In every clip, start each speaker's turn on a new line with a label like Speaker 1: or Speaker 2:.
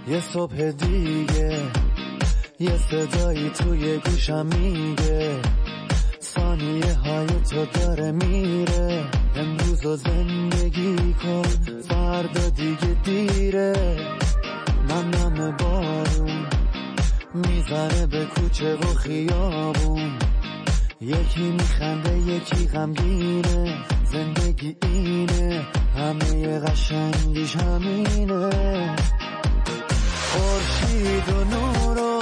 Speaker 1: یه صبح دیگه یه صدایی توی گوشم میگه ثانیه های تو داره میره، امروز رو زندگی کن فردا دیگه دیره. نم بارون میزنه به کوچه و خیابون، یکی میخنده یکی غمگینه، زندگی اینه همه قشنگیش همینه. خورشید و نور و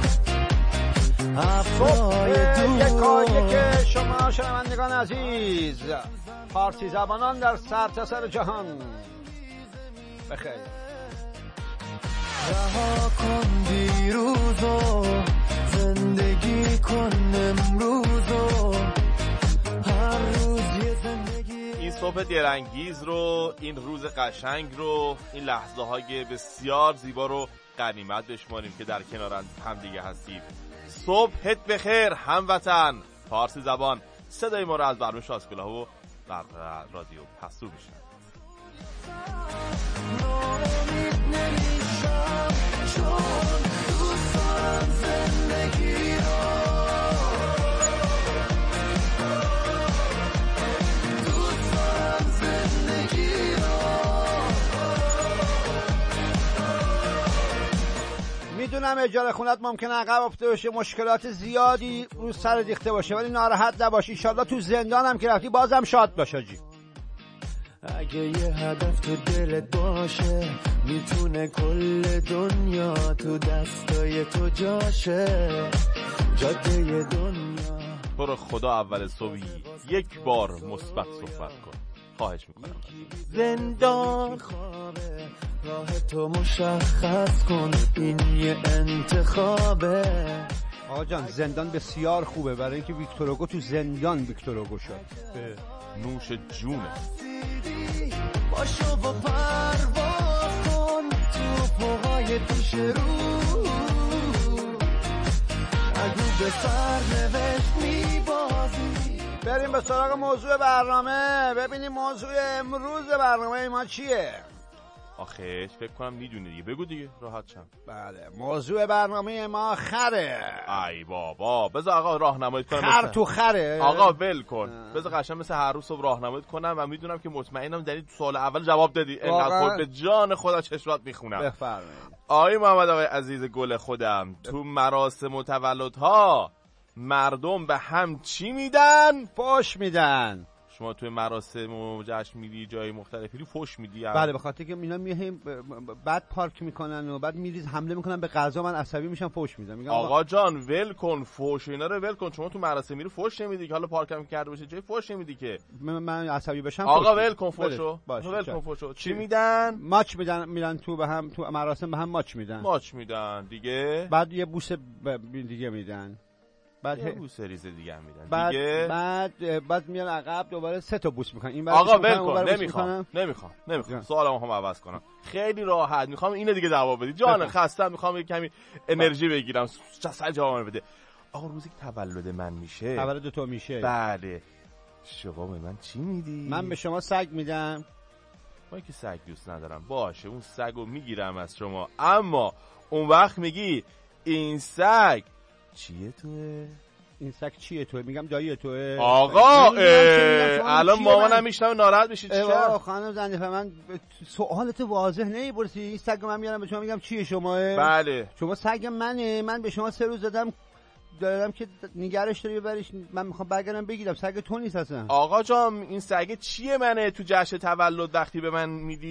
Speaker 1: ابرهای دور.
Speaker 2: یک شما شنوندگان عزیز، فارسی زبانان در سرتاسر جهان بخیر.
Speaker 1: رها کن دیروزو، زندگی کن امروزو، هر روز یه زندگی.
Speaker 3: این صبح دلانگیز رو، این روز قشنگ رو، این لحظه های بسیار زیبا رو غنیمت بشماریم که در کنار هم دیگه هستیم. صبحت بخیر هموطن. فارسی زبان، صدای ما رو از برنامه شاسکولا و در رادیو پستو میشنوید.
Speaker 1: چون دوست دارم زندگی رو، دوست دارم زندگی رو.
Speaker 2: میدونم اجاره خونت ممکنه عقب افتاده باشه، مشکلات زیادی رو سر ریخته باشه، ولی ناراحت نباش، انشالله تو زندان هم که رفتی بازم شاد باش جی.
Speaker 1: اگه یه هدف تو دلت باشه، میتونه کل دنیا تو دستای تو جاشه. جاده دنیا
Speaker 3: برو خدا اول صبحی یک بار مثبت صحبت کن، خواهش میکنم.
Speaker 1: زندان خوابه، راه تو مشخص کن، این یه انتخابه.
Speaker 2: آقا جان زندان بسیار خوبه، برای اینکه ویکتور هوگو تو زندان ویکتور هوگو شد.
Speaker 3: به نوش جونه.
Speaker 1: باشو و پرواز کن تو پاهای پیش رو، اگه به سرنوشت میبازی.
Speaker 2: بریم به سراغ موضوع برنامه، ببینیم موضوع امروز برنامه ما چیه.
Speaker 3: آخیش فکر کنم میدونی دیگه، بگو دیگه راحت شم.
Speaker 2: بله، موضوع برنامه ما خره.
Speaker 3: ای بابا بذار آقا راهنماییت کنم.
Speaker 2: خر تو خره
Speaker 3: آقا ول کن، بذار قشنگ مثل هر روز صبح راهنماییت کنم و میدونم که مطمئنم در این سوال اول جواب دادی. اینقدر خود به جان خدا چشمات میخونم.
Speaker 2: بفرمایید.
Speaker 3: آقای محمد آقای عزیز گل خودم، تو مراسم و تولدها مردم به هم چی میدن؟
Speaker 2: فوش میدن.
Speaker 3: شما توی مراسم و جشن میری جای مختلفی فوش میدی؟
Speaker 2: بله، به خاطر که اینا میایم بعد پارک میکنن و بعد میریز حمله میکنن به غذا، من عصبی میشم فوش میدم. میگم
Speaker 3: آقا جان ول کن فوش اینا رو ول کن. شما تو مراسم میری فوش نمیدی که حالا پارک هم کرده باشه جای فوش نمیدی که
Speaker 2: من عصبی بشم.
Speaker 3: آقا ول کن فوشو.
Speaker 2: ول
Speaker 3: کن فوشو. چی میدن؟
Speaker 2: ماچ میدن. میرن تو به هم، تو مراسم به هم ماچ میدن دیگه. بعد یه بوسه دیگه میدن. بعد
Speaker 3: یه بوسه ریز دیگه هم میدن
Speaker 2: بعد
Speaker 3: دیگه.
Speaker 2: بعد میان عقب دوباره 3 تا بوس میکنن. این
Speaker 3: آقا ول کن. نمیخوام سوالمو هم عوض کنم. خیلی راحت میخوام اینو دیگه جواب بدی. جان خستم، میخوام یه کمی انرژی بگیرم. سر جواب بده. آقا روزی که تولد من میشه،
Speaker 2: تولد تو میشه،
Speaker 3: بله، شما به من چی میدی؟
Speaker 2: من به شما سگ میدم.
Speaker 3: من که سگ دوست ندارم. باشه اون سگو میگیرم از شما، اما اون وقت میگی این سگ چیه توه؟
Speaker 2: این سگ چیه توه؟ میگم دایی توه.
Speaker 3: آقا الان مامانم میشنم ناراحت میشی.
Speaker 2: چیکار؟ خانم زنده من سوالت واضح نمیپرسی. این سگ من میارم به شما میگم چیه شما؟
Speaker 3: بله
Speaker 2: شما سگ منه. من به شما 3 روز دادم که نگرش داری ببریش. من میخوام برگردم بگیرم. سگ تو نیست اصلا.
Speaker 3: آقا جان این سگ چیه منه تو جشن تولد وقتی به من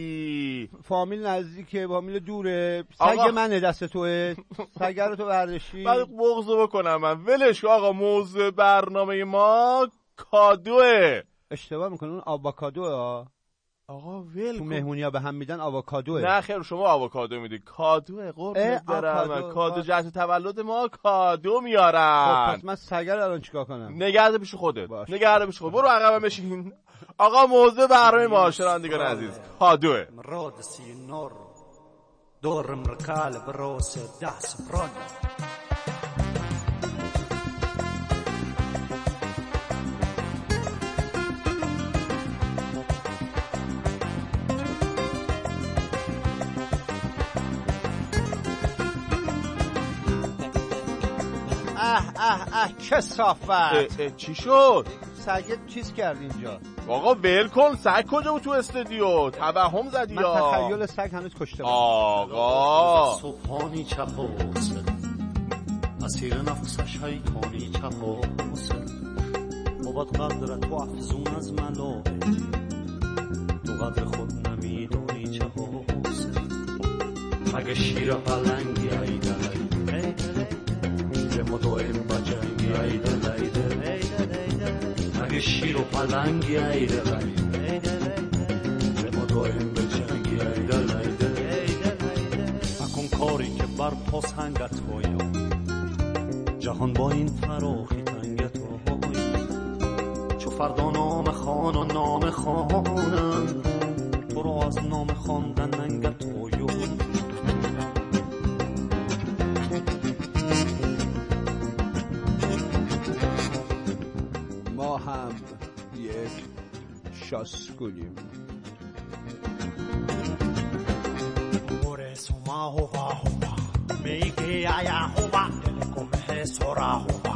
Speaker 3: میدی؟
Speaker 2: فامیل نزدیکه، فامیل دوره. سگ منه دست توه. سگ رو تو برداشتی.
Speaker 3: بعد بغضو بکنم من. ولش آقا، موضوع برنامه ما کادوه.
Speaker 2: اشتباه میکنه، اون آووکادوه.
Speaker 3: آقا ول
Speaker 2: تو مهمونی‌ها به هم میدن آووکادوه.
Speaker 3: نه خیر، شما آووکادو میدی. کادوه قربونت برم. کادو جشن تولد ما کادو میارن.
Speaker 2: خب پس من سگ رو الان چیکار کنم؟
Speaker 3: نگرد پیش خودت. برو عقبم بشین. آقا موضوع برنامه ما شنوندگان عزیز کادوه.
Speaker 1: دور مرکال بروس داس برود.
Speaker 2: کثافت.
Speaker 3: چی شد؟
Speaker 2: سگت چیز کرد اینجا.
Speaker 3: آقا ول کن، سگ کجا بود تو استودیو؟ توهم زدی
Speaker 2: من
Speaker 3: یا؟
Speaker 2: تخیل سگ هنوز کشته بود.
Speaker 3: آقا
Speaker 4: صبحانی چپاسه اسیر نفسش هیکانی چپاسه بود قدرت و افزون از ملائکی تو قدر خود نمیدونی چپاسه مگه شیر پلنگی ایده لیده به مدویم بجنگی ایده لیده مگه شیر و پلنگی ایده لیده به مدویم بجنگی ایده لیده اکن کاری که بر پاسنگت باید جهان با این فراخی تنگت باید چو فردا نام خان و نام خانم تو رو از نام خواندن ننگت باید
Speaker 2: ما هم یک شاسکولیم.
Speaker 4: Suma hova hova, meike aya hova, telekom he sora hova.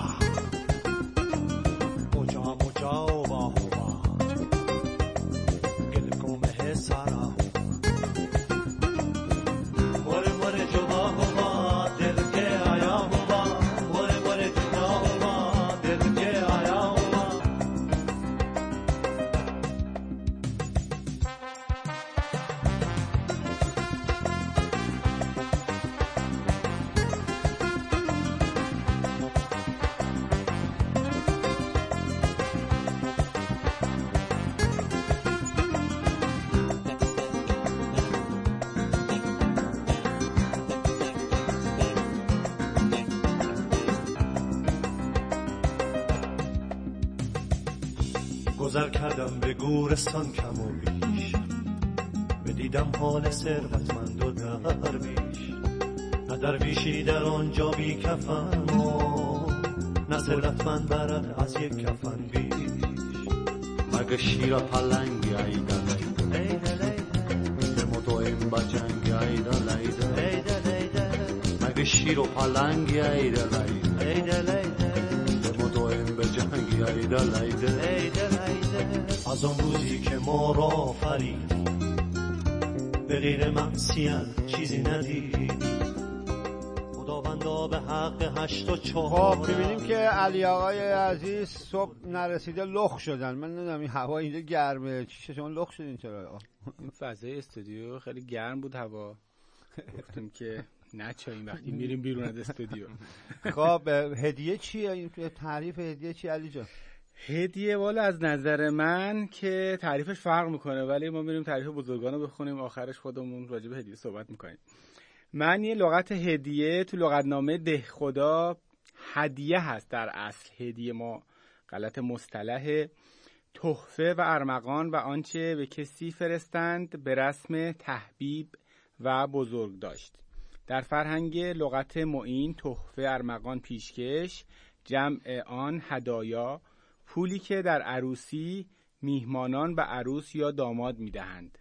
Speaker 4: Moja moja hova hova, telekom he sara hova. More more jova hova, dil ke aya hova. More more jova hova, dil ke aya hova. گذر کردم به گورستان کم و بیش بدیدم حال ثروتمند و درویش نه درویشی در آنجا بی کفن نه ثروتمند برد از یک کفن بیش مگه شیر پلنگی ایده لیده به مدویم بجنگی ایده لیده مگه شیر و پلنگی ایده لیده به مدویم بجنگی ایده لیده از آن روزی که ما را آفریدی به غیر معصیت چیزی ندیدی خداوندا به حق 8 و 4.
Speaker 2: خب ببینیم که علی آقای عزیز صبح نرسیده لخ شدن. من نمیدونم این هوا اینجا گرمه چی شما لخ شدین چرا؟
Speaker 5: این فضای استودیو خیلی گرم بود هوا. گفتیم که نچاییم وقتی میریم بیرون از استودیو.
Speaker 2: خب هدیه چیه؟ این تعریف هدیه چی علی جان؟
Speaker 5: هدیه والا از نظر من که تعریفش فرق میکنه ولی ما میریم تعریف بزرگانو بخونیم آخرش خودمون راجع به هدیه صحبت میکنیم. من یه لغت هدیه تو لغتنامه دهخدا هدیه هست در اصل. هدیه ما غلط مصطلح تحفه و ارمغان و آنچه به کسی فرستند به رسم تحبیب و بزرگ داشت. در فرهنگ لغت معین تحفه ارمغان پیشکش جمع آن هدایا پولی که در عروسی میهمانان به عروس یا داماد میدهند.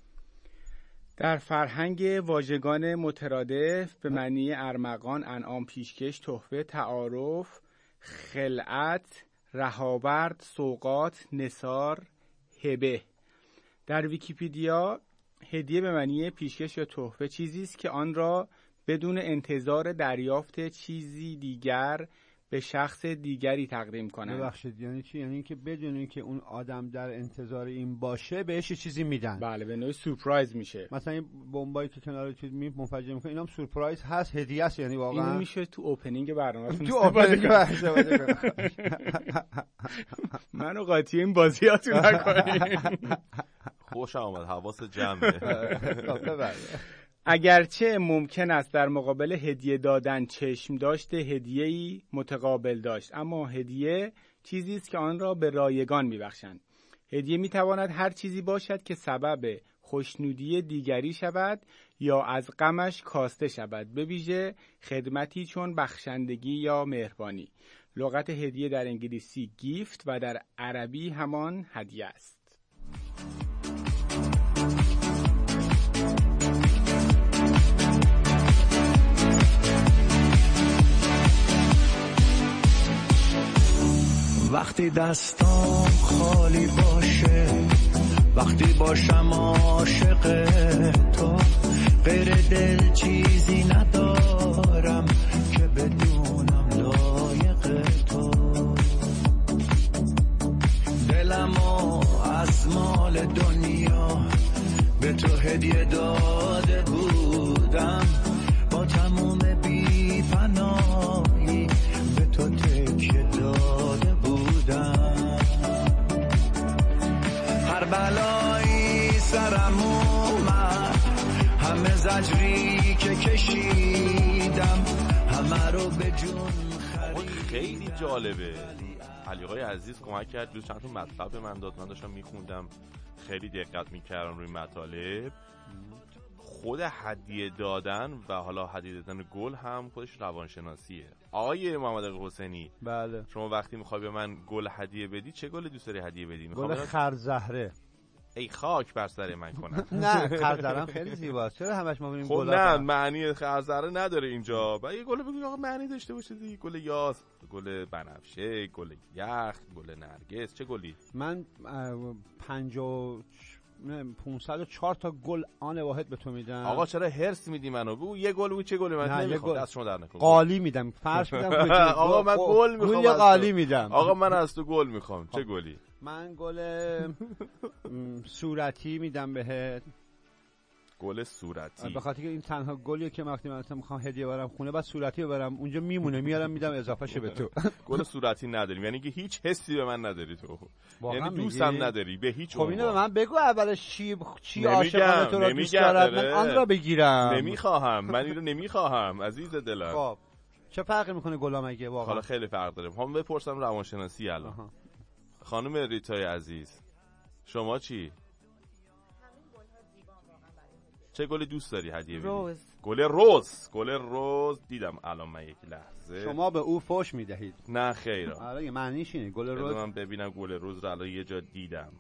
Speaker 5: در فرهنگ واژگان مترادف به معنی ارمغان انعام پیشکش تحفه تعارف خلعت رهاورد سوغات نثار هبه. در ویکی‌پدیا هدیه به معنی پیشکش یا تحفه چیزی است که آن را بدون انتظار دریافت چیزی دیگر به شخص دیگری تقدیم کنند.
Speaker 2: ببخشید یعنی چی؟ یعنی اینکه بدون اینکه اون آدم در انتظار این باشه بهش چیزی میدن.
Speaker 5: بله به نوعی سورپرایز میشه.
Speaker 2: مثلا این بمبایی که کنار چیز منفجر میکنه اینم سورپرایز هست هدیه است یعنی واقعا.
Speaker 5: اینو میشه تو اوپنینگ برنامه
Speaker 2: تو اوپنینگ برنامه
Speaker 5: منو قاطی این بازیاتون نکنین.
Speaker 3: خوشم آمد حواس جمعه.
Speaker 5: اگرچه ممکن است در مقابل هدیه دادن چشم داشته هدیه‌ای متقابل داشت، اما هدیه چیزی است که آن را به رایگان می‌بخشند. هدیه می‌تواند هر چیزی باشد که سبب خوشنودی دیگری شود یا از غمش کاسته شود، به ویژه خدمتی چون بخشندگی یا مهربانی. لغت هدیه در انگلیسی گیفت و در عربی همان هدیه است.
Speaker 4: وقتی دستام خالی باشه، وقتی باشم عاشق تو، غیر دل چیزی ندارم که بدونم لایق تو. دلمو از مال دنیا به تو هدیه داده بودم، با تموم بی پناهی به تو تکیه داده بودم. هر بلایی سرم اومد، همه زجری که کشیدم، همه رو به جون خریدم.
Speaker 3: خیلی جالبه. علیقای عزیز کمک کرد دوست چند تا مطلب به من داد، من داشتم میخوندم خیلی دقت میکردم روی مطالب. خود هدیه دادن و حالا هدیه دادن گل هم خودش روانشناسیه. آقای محمد حسینی،
Speaker 2: بله،
Speaker 3: شما وقتی میخوای به من گل هدیه بدی چه گلی دوست داری هدیه بدی؟
Speaker 2: گل خرزهره.
Speaker 3: ای خاک بر سر من کنم.
Speaker 2: نه خرزهره خیلی زیباست، چرا همش ما ببینیم
Speaker 3: خب
Speaker 2: گل؟
Speaker 3: نه معنی خرزهره نداره اینجا. بعد یه گل بگو آقا معنی داشته باشه دیگه. گل یاس، گل بنفشه، گل یخ، گل نرگس، چه گلی؟
Speaker 2: من 504 تا گل آن واحد به تو میدم.
Speaker 3: آقا چرا هرس میدی منو؟ بگو یه گل بگو. چه گلی؟ من نمیخوام دست شما در نکن.
Speaker 2: قالی میدم، فرش میدم.
Speaker 3: آقا من گل میخوام.
Speaker 2: گل قالی میدم.
Speaker 3: آقا من از تو گل میخوام. چه گلی؟
Speaker 2: من گل صورتی میدم بهت.
Speaker 3: گل صورتی؟
Speaker 2: به خاطر که این تنها گلیه که وقتی من میخوام هدیه برم خونه بعد صورتی ببرم اونجا میمونه، میارم میدم اضافه شه به تو.
Speaker 3: گل صورتی نداریم یعنی که هیچ حسی به من نداری تو، یعنی دوستم نداری به هیچ عنوان. خب
Speaker 2: اینو به من بگو اولش چی عاشقانه تو رو دوست دارد، من آن را بگیرم.
Speaker 3: نمیخواهم، من اینو نمیخواهم عزیز دلم.
Speaker 2: خب چه فرقی میکنه گلا مگه واقعا؟
Speaker 3: حالا خیلی فرق داره. هم بپرسم روانشناسی الان. خانم ریتای عزیز شما چی؟ چه گلی دوست داری هدیه بدی؟
Speaker 6: روز.
Speaker 3: گل روز. گل روز دیدم الان من یک لحظه.
Speaker 2: شما به او فوش میدهید؟
Speaker 3: نه خیر.
Speaker 2: آره معنیش اینه گل روز.
Speaker 3: من ببینم گل روز رو الان یه جا دیدم.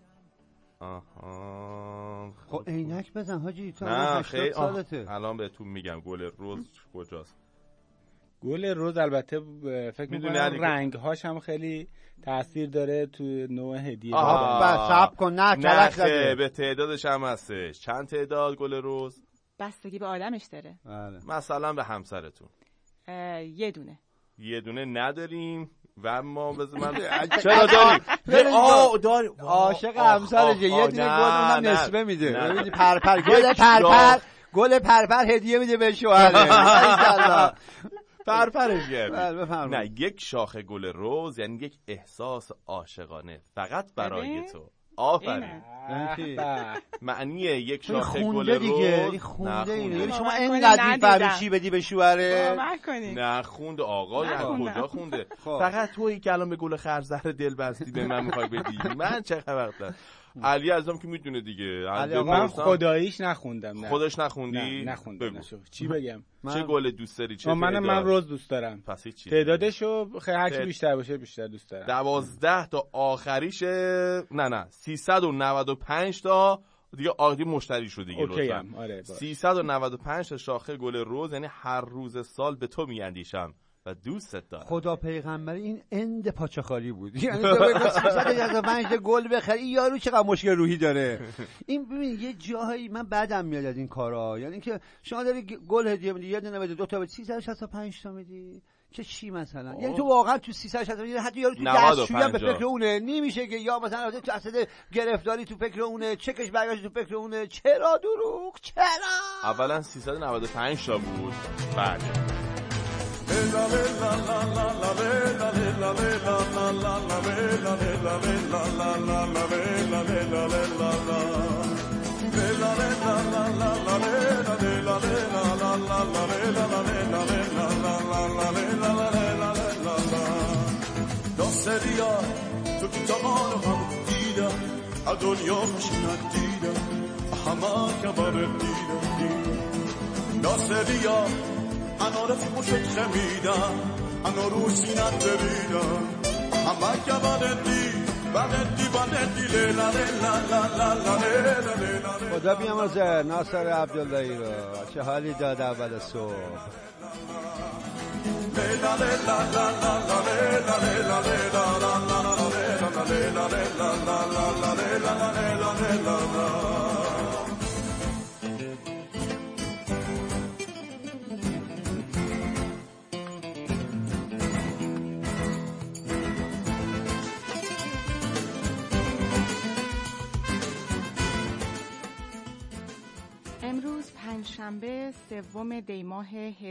Speaker 3: آها.
Speaker 2: خب عینک بزن حاجی تو.
Speaker 3: نه خیر.
Speaker 2: سالته.
Speaker 3: الان بهتون میگم گل روز کجاست.
Speaker 5: گل روز البته فکر می‌کنم رنگ‌هاش هم خیلی تاثیر داره تو نوع هدیه.
Speaker 2: بس صبر کن. نه کلک زده.
Speaker 3: به تعدادش هم هستش. چند تعداد گل روز؟
Speaker 6: بستگی به آدمش داره.
Speaker 3: مثلا به همسرتون
Speaker 6: یه دونه.
Speaker 3: یه دونه نداریم و ما من چرا داریم؟ داریم.
Speaker 2: عاشق همسرشه. یه دونه گل اونم نصفه میده. ببین پرپر گل پرپر، گل پرپر هدیه میده به شوهره.
Speaker 3: پرپرش گرد.
Speaker 2: نه
Speaker 3: یک شاخه گل روز یعنی یک احساس عاشقانه فقط برای تو. آفرین. معنی یک شاخه گل روز
Speaker 2: خونده اینه. یعنی شما اینقدر میفهمی چی بدی به شوهره؟
Speaker 3: نه خونده آقا. یعنی کجا خونده؟ فقط تویی که الان به گل خرزهره دل بستی به من میخوای بدی. من چه خبر دارم؟ علی ازم که میدونه دیگه.
Speaker 5: من خداییش نخوندم. نه
Speaker 3: خودش نخوندی؟
Speaker 5: نه نخوندم. چی بگم؟
Speaker 3: چه گل دوست داری؟ چه
Speaker 5: من روز دوست دارم.
Speaker 3: پس چی؟
Speaker 5: تعدادشو خیلی هرچی بیشتر باشه بیشتر دوست دارم.
Speaker 3: 12 تا آخریشه. نه 395 تا دیگه عادی مشتری شد دیگه.
Speaker 5: لطفا. آره
Speaker 3: 395 تا شاخه گل روز یعنی هر روز سال به تو میاندیشم و دوستت دارم.
Speaker 2: خدا پیغمبر این اند پاچه خالی بود. یعنی تو بگو 395 گل بخری. این یارو چقدر مشکل روحی داره. این ببین یه جاهایی من بعدم میاد از این کارا. یعنی که شما داری گل هدیه میدی، یه دونه بده، دو تا بده، 365 تا میدی که چی مثلا؟ یعنی تو واقعا تو 365 حتی یارو تو دستشویی هم به فکر اونه. نمیشه که یا مثلا تو اصلا گرفتاری تو فکر اونه، چکش برگشت تو فکر اونه. چرا دروغ؟ چرا؟
Speaker 3: اولا 395 تا بود. بعد
Speaker 7: داستریا تو کتابان هم دیدم از دنیا خوشنت دیدم همه که بره دیدم داستریا انا رفیقوشت خمیدم انا رو سینت بریدم همه که بندی لیلا
Speaker 2: خدا بیامرزه ناصر عبداللهی رو. چه حالی داد اول صبح.
Speaker 7: لیلا
Speaker 6: امروز پنجشنبه 3 دی ماه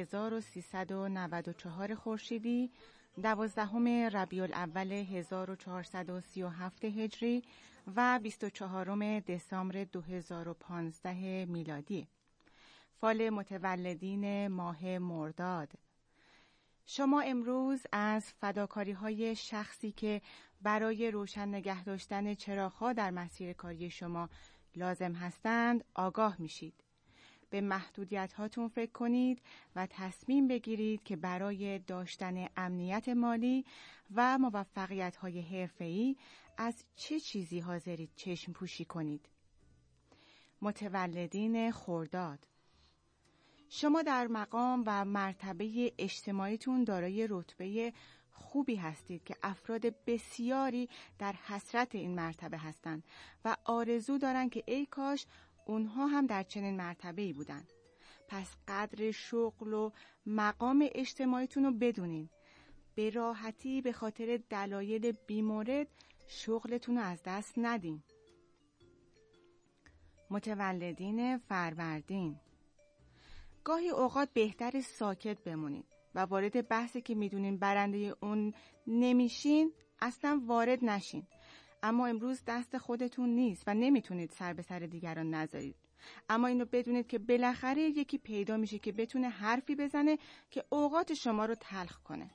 Speaker 6: 1394 خورشیدی 12 ربیع الاول 1437 هجری و 24 دسامبر 2015 میلادی. فال متولدین ماه مرداد. شما امروز از فداکاری‌های شخصی که برای روشن نگه داشتن چراغ‌ها در مسیر کاری شما لازم هستند آگاه میشید. به محدودیت هاتون فکر کنید و تصمیم بگیرید که برای داشتن امنیت مالی و موفقیت های حرفه‌ای از چه چیزی حاضرید چشم پوشی کنید. متولدین خرداد. شما در مقام و مرتبه اجتماعیتون دارای رتبه خوبی هستید که افراد بسیاری در حسرت این مرتبه هستند و آرزو دارند که ای کاش اونها هم در چنین مرتبه‌ای بودن. پس قدر شغل و مقام اجتماعیتون رو بدونین. به راحتی به خاطر دلایل بیمورد شغلتون رو از دست ندین. متولدین فروردین. گاهی اوقات بهتر ساکت بمونین و وارد بحثی که میدونین برنده اون نمیشین اصلا وارد نشین. اما امروز دست خودتون نیست و نمیتونید سر به سر دیگران نذارید. اما اینو بدونید که بالاخره یکی پیدا میشه که بتونه حرفی بزنه که اوقات شما رو تلخ کنه.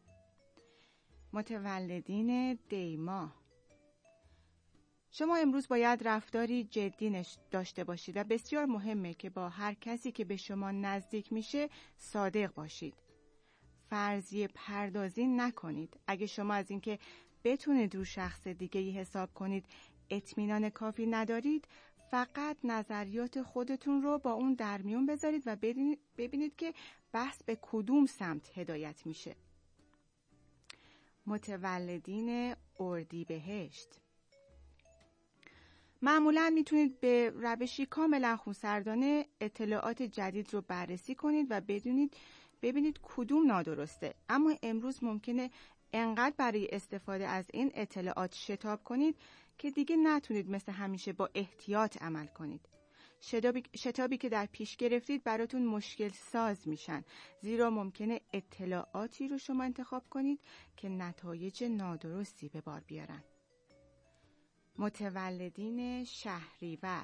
Speaker 6: متولدین دی ماه. شما امروز باید رفتاری جدی داشته باشید و بسیار مهمه که با هر کسی که به شما نزدیک میشه صادق باشید. فرضیه پردازی نکنید. اگه شما از اینکه بتونید رو شخص دیگه‌ای حساب کنید اطمینان کافی ندارید، فقط نظریات خودتون رو با اون در میون بذارید و ببینید که بحث به کدوم سمت هدایت میشه. متولدین اردیبهشت. معمولاً میتونید به روشی کاملا خونسردانه اطلاعات جدید رو بررسی کنید و ببینید کدوم نادرسته. اما امروز ممکنه انقدر برای استفاده از این اطلاعات شتاب کنید که دیگه نتونید مثل همیشه با احتیاط عمل کنید. شتابی که در پیش گرفتید براتون مشکل ساز میشن، زیرا ممکنه اطلاعاتی رو شما انتخاب کنید که نتایج نادرستی به بار بیارن. متولدین شهریور.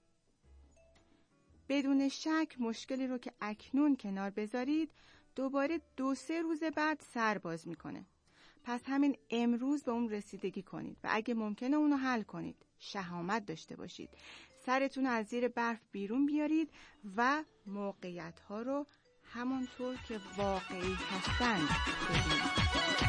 Speaker 6: بدون شک مشکلی رو که اکنون کنار بذارید دوباره 2-3 روز بعد سر باز میکنه. پس همین امروز به اون رسیدگی کنید و اگه ممکنه اونو حل کنید. شهامت داشته باشید. سرتون از زیر برف بیرون بیارید و موقعیت ها رو همونطور که واقعی هستند ببینید.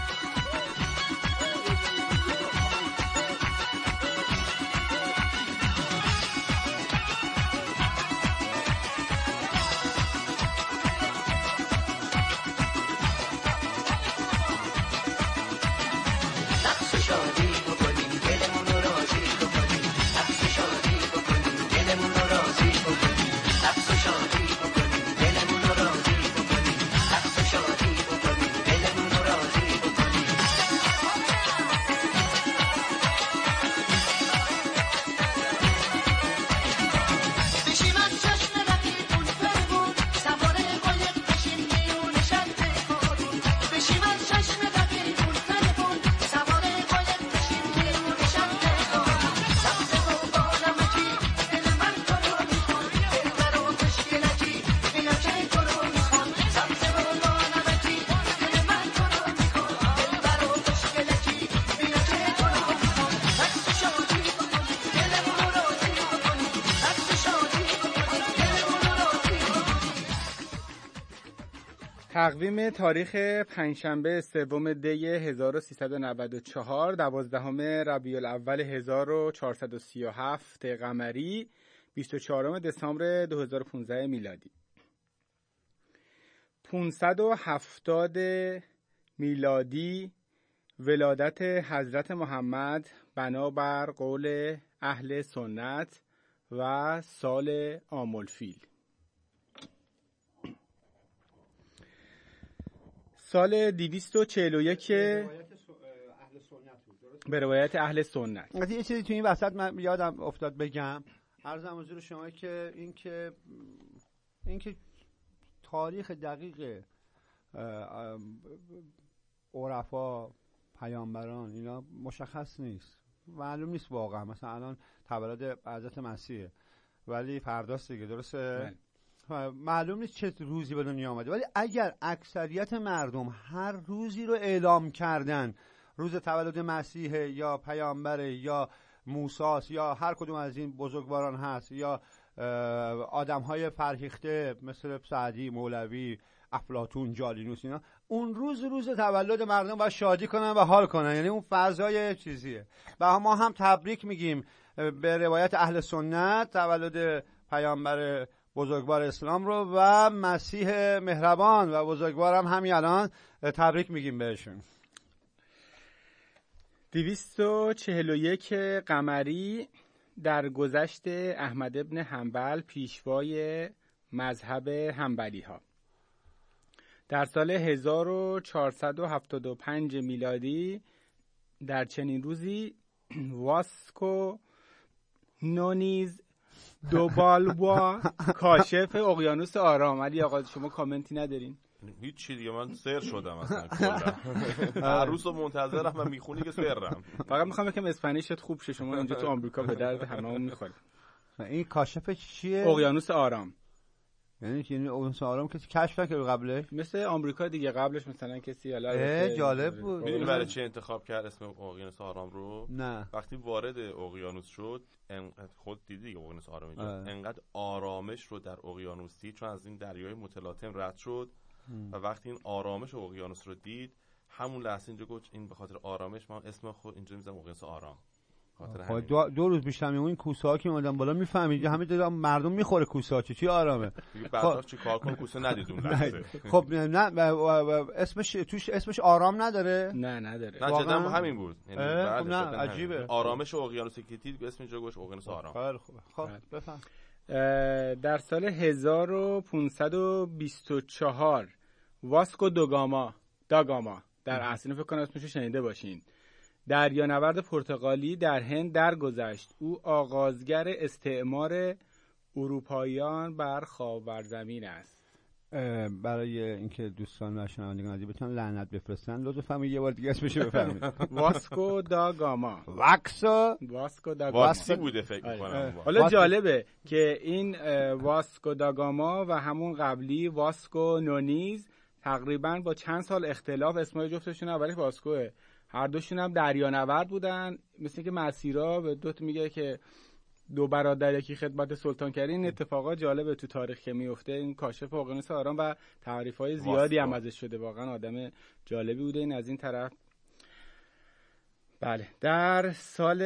Speaker 5: تقویم تاریخ پنجشنبه 3 دی 1394 12 ربیع الاول 1437 قمری 24 دسامبر 2015 میلادی. 570 میلادی ولادت حضرت محمد بنابر قول اهل سنت و سال آملفیل. سال 241 به روایت اهل سنت.
Speaker 2: یه چیزی تو این وسط من یادم افتاد بگم، عرضم حضور شما که اینکه تاریخ دقیق عرفا، پیامبران اینا مشخص نیست، معلوم نیست واقعا. مثلا الان تولد حضرت مسیحه ولی فرداست دیگه، درسته؟ معلوم نیست چه روزی به دنیا آمده، ولی اگر اکثریت مردم هر روزی رو اعلام کردن، روز تولد مسیح یا پیامبر یا موسی یا هر کدوم از این بزرگواران هست، یا آدم‌های فرهیخته مثل سعدی، مولوی، افلاطون، جالینوس، اینا اون روز تولد مردم باید شادی کنن و حال کنن، یعنی اون فضای چیزیه. و ما هم تبریک میگیم به روایت اهل سنت تولد پیامبر بزرگوار اسلام رو و مسیح مهربان و بزرگوارم همین الان تبریک میگیم بهشون.
Speaker 5: 241 قمری در گذشت احمد ابن حنبل پیشوای مذهب حنبلی ها. در سال 1475 میلادی در چنین روزی واسکو نونیز دوبالوا کاشف اقیانوس آرام. علی آقا شما کامنتی ندارین؟
Speaker 3: هیچ چی دیگه، من سر شدم اصلا کلا. عروس و منتظرم، من میخونی که سرم.
Speaker 5: فقط میخوام یکم اسپانیشت خوب شه، شما اینجا تو آمریکا به درد هممون میخوره.
Speaker 2: این کاشف چیه؟
Speaker 5: اقیانوس آرام.
Speaker 2: یعنی اقیانوس آرام کسی کشف نکرد قبلش؟
Speaker 5: مثل آمریکا دیگه، قبلش مثلا کسی حالا
Speaker 2: جالب بود.
Speaker 3: میدونی برای چه انتخاب کرد اسم اقیانوس آرام رو؟
Speaker 2: نه.
Speaker 3: وقتی وارد اقیانوس شد، خود دیدی اقیانوس آرام اینجا، انقدر آرامش رو در اقیانوس دید چون از این دریای متلاطم رد شد و وقتی این آرامش اقیانوس رو دید، همون لحظه اینجا گفت این به خاطر آرامش من اسم خود اینجا میذارم اقیانوس آرام.
Speaker 2: دو روز بیشتر میمون این کوسه ها که اومدن بالا میفهمید همه دیدم مردم میخوره کوسه ها چی آرامه.
Speaker 3: بعدا چی کار کن کوسه ندید اون لحظه.
Speaker 2: خب نه اسمش توش اسمش آرام نداره؟
Speaker 5: نه نداره.
Speaker 3: نه جدا همین بود.
Speaker 2: خب نه عجیبه.
Speaker 3: آرامش اقیانوس که دید اسم اینجا گوش اقیانوس آرام.
Speaker 2: خیلی خوبه. خب بفهم.
Speaker 5: در سال 1524 واسکو داگاما در اصلی فکر کنم اسمشو شنیده باشین، دریانورد پرتغالی در هند درگذشت. او آغازگر استعمار اروپاییان بر خاورزمین است.
Speaker 2: برای اینکه دوستان و شنوندگان عزیز بتونن لعنت بفرستن لطفاً یه بار دیگه اسمش رو بفرمایید.
Speaker 5: واسکو داگاما.
Speaker 2: واسکو
Speaker 3: واسی بوده فکر می‌کنم.
Speaker 5: حالا جالبه که این واسکو داگاما و همون قبلی واسکو نونیز تقریباً با چند سال اختلاف اسمای جفتشون اولیش واسکوه، هر دوشون هم دریانورد بودن. مثل که مسیرا به دوت میگه که دو برادر یکی خدمت سلطان کرد. این اتفاقات جالبه تو تاریخ که میفته. این کاشف اقیانوس آرام و تعریف‌های زیادی هم ازش شده، واقعا آدم جالبی بوده این از این طرف. بله. در سال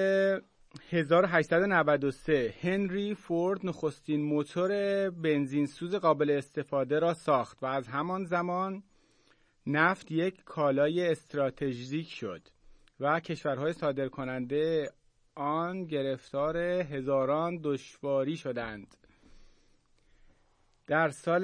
Speaker 5: 1893 هنری فورد نخستین موتور بنزین سوز قابل استفاده را ساخت و از همان زمان نفت یک کالای استراتژیک شد و کشورهای صادرکننده آن گرفتار هزاران دشواری شدند. در سال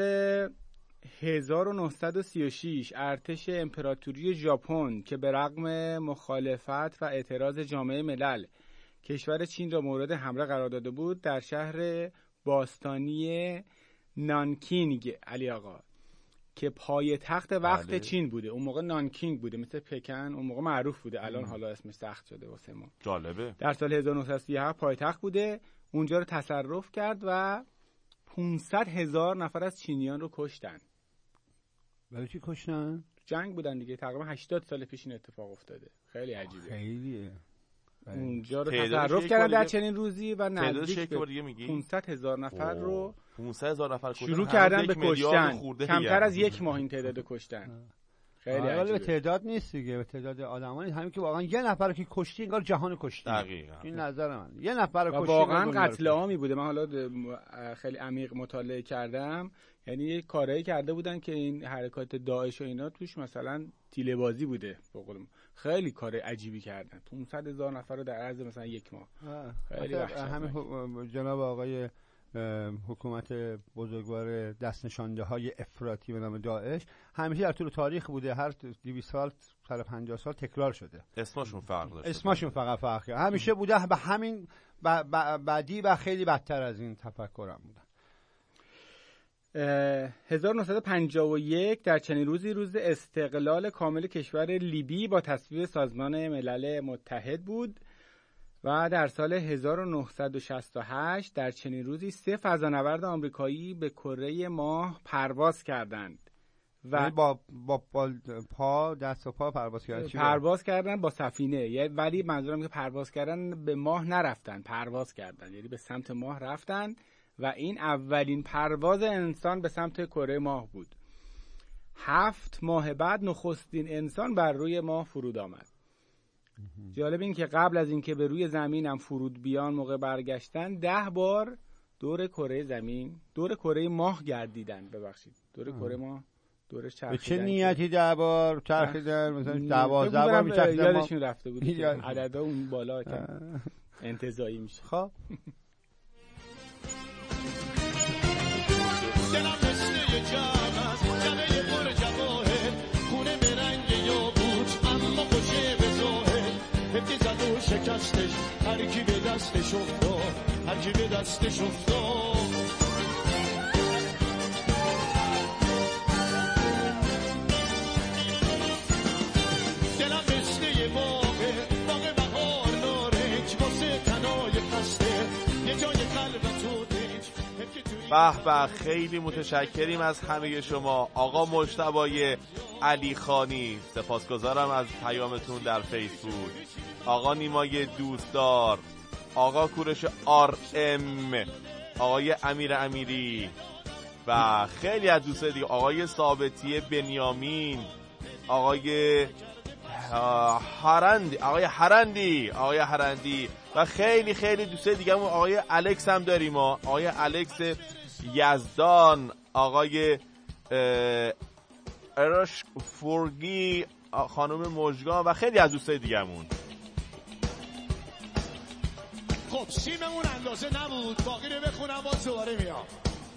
Speaker 5: 1936 ارتش امپراتوری ژاپن که به رغم مخالفت و اعتراض جامعه ملل کشور چین را مورد حمله قرار داده بود، در شهر باستانی نانکینگ علی آقا که پایتخت وقت چین بوده، اون موقع نانکینگ بوده مثل پکن، اون موقع معروف بوده، الان حالا اسمش سخت شده واسه ما.
Speaker 3: جالبه.
Speaker 5: در سال 1937 پایتخت بوده، اونجا رو تصرف کرد و 500,000 نفر از چینیان رو کشتن.
Speaker 2: برای چی کشتن؟
Speaker 5: جنگ بودن دیگه، تقریبا 80 سال پیش این اتفاق افتاده. خیلی عجیبه.
Speaker 2: خیلیه.
Speaker 5: اونجا رو تصرف کردن در چنین روزی و نزدیک به 500,000 نفر رو
Speaker 3: 500,000 نفر
Speaker 5: شروع کردن به کشتن. کمتر از یک ماه این تعداد کشتن. خیلی
Speaker 2: ولی به
Speaker 5: عجیبه.
Speaker 2: تعداد نیست دیگه، به تعداد آدمانی همین که واقعا یه نفر که کشتی انگار جهان کشتی.
Speaker 3: دقیقاً.
Speaker 2: این نظر من. یه نفر کشتی
Speaker 5: واقعا قتل عامی بوده. من حالا خیلی عمیق مطالعه کردم، یعنی کارایی کرده بودن که این حرکات داعش و اینا توش مثلا تیله بازی بوده بقول ما. خیلی کار عجیبی کردن. 500,000 نفر رو در عرض مثلا یک ماه. خیلی
Speaker 2: همین جناب آقای حکومت بزرگوار دست نشانده های افراطی به نام داعش همیشه در طول تاریخ بوده، هر 200 سال 150 سال تکرار شده.
Speaker 3: اسمشون فرق داشته.
Speaker 2: اسمشون فقط فرق کرد. همیشه بوده به همین بعدی و خیلی بدتر از این تفکرم بودن.
Speaker 5: 1951 در چنین روزی روز استقلال کامل کشور لیبی با تصویب سازمان ملل متحد بود و در سال 1968 در چنین روزی 3 فضانورد آمریکایی به کره ماه پرواز کردند و
Speaker 2: با پا دست و پا پرواز کردن
Speaker 5: با سفینه. ولی منظورم که پرواز کردن به ماه نرفتن، پرواز کردن یعنی به سمت ماه رفتن و این اولین پرواز انسان به سمت کره ماه بود. 7 ماه بعد نخستین انسان بر روی ماه فرود آمد. جالب این که قبل از اینکه به روی زمین هم فرود بیان موقع برگشتن 10 بار دور کره زمین، دور کره ماه گردیدن. دور کره ماه دورش چرخیدن.
Speaker 2: به چه نیتی 10 بار چرخیدن؟ مثلا 12 بار میچرخیدن.
Speaker 5: یادشون رفته بود عددا اون بالا که انتزاعی میشه.
Speaker 2: خب
Speaker 7: دلم مثل یه جمع از جبه پر جواهر، خونه به رنگ یاقوت اما خوشه به ظاهر، هدی زد و شکستش هر کی به دستش افتاد، هر کی به دستش افتاد. دلم مثل یه باغ بهار نارنج، واسه تنای خسته یه جای خلوت و دنج.
Speaker 3: به به، خیلی متشکریم از همه شما. آقا مجتبی علی خانی، سپاسگزارم از پیامتون در فیسبوک. آقا نیمای دوستدار، آقا کوروش RM، آقای امیر امیری و خیلی از دوستای دیگه، آقای ثابتی بنیامین، آقای هرندی و خیلی خیلی دوستای دیگه همون آقای الکس هم داریم. آقای الکس یزدان، آقای اراش فورگی، خانم مژگان و خیلی از دوستای دیگه همون.
Speaker 7: خب سیممون اندازه نبود، باقی رو بخونم باز دوباره میام.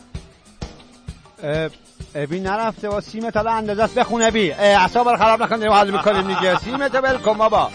Speaker 2: ابی نرفته با سیمت حالا اندازه است، بخون ابی، اعصاب رو خراب نکن، داریم حل میکنیم دیگه. سیمت رو بلکن بابا.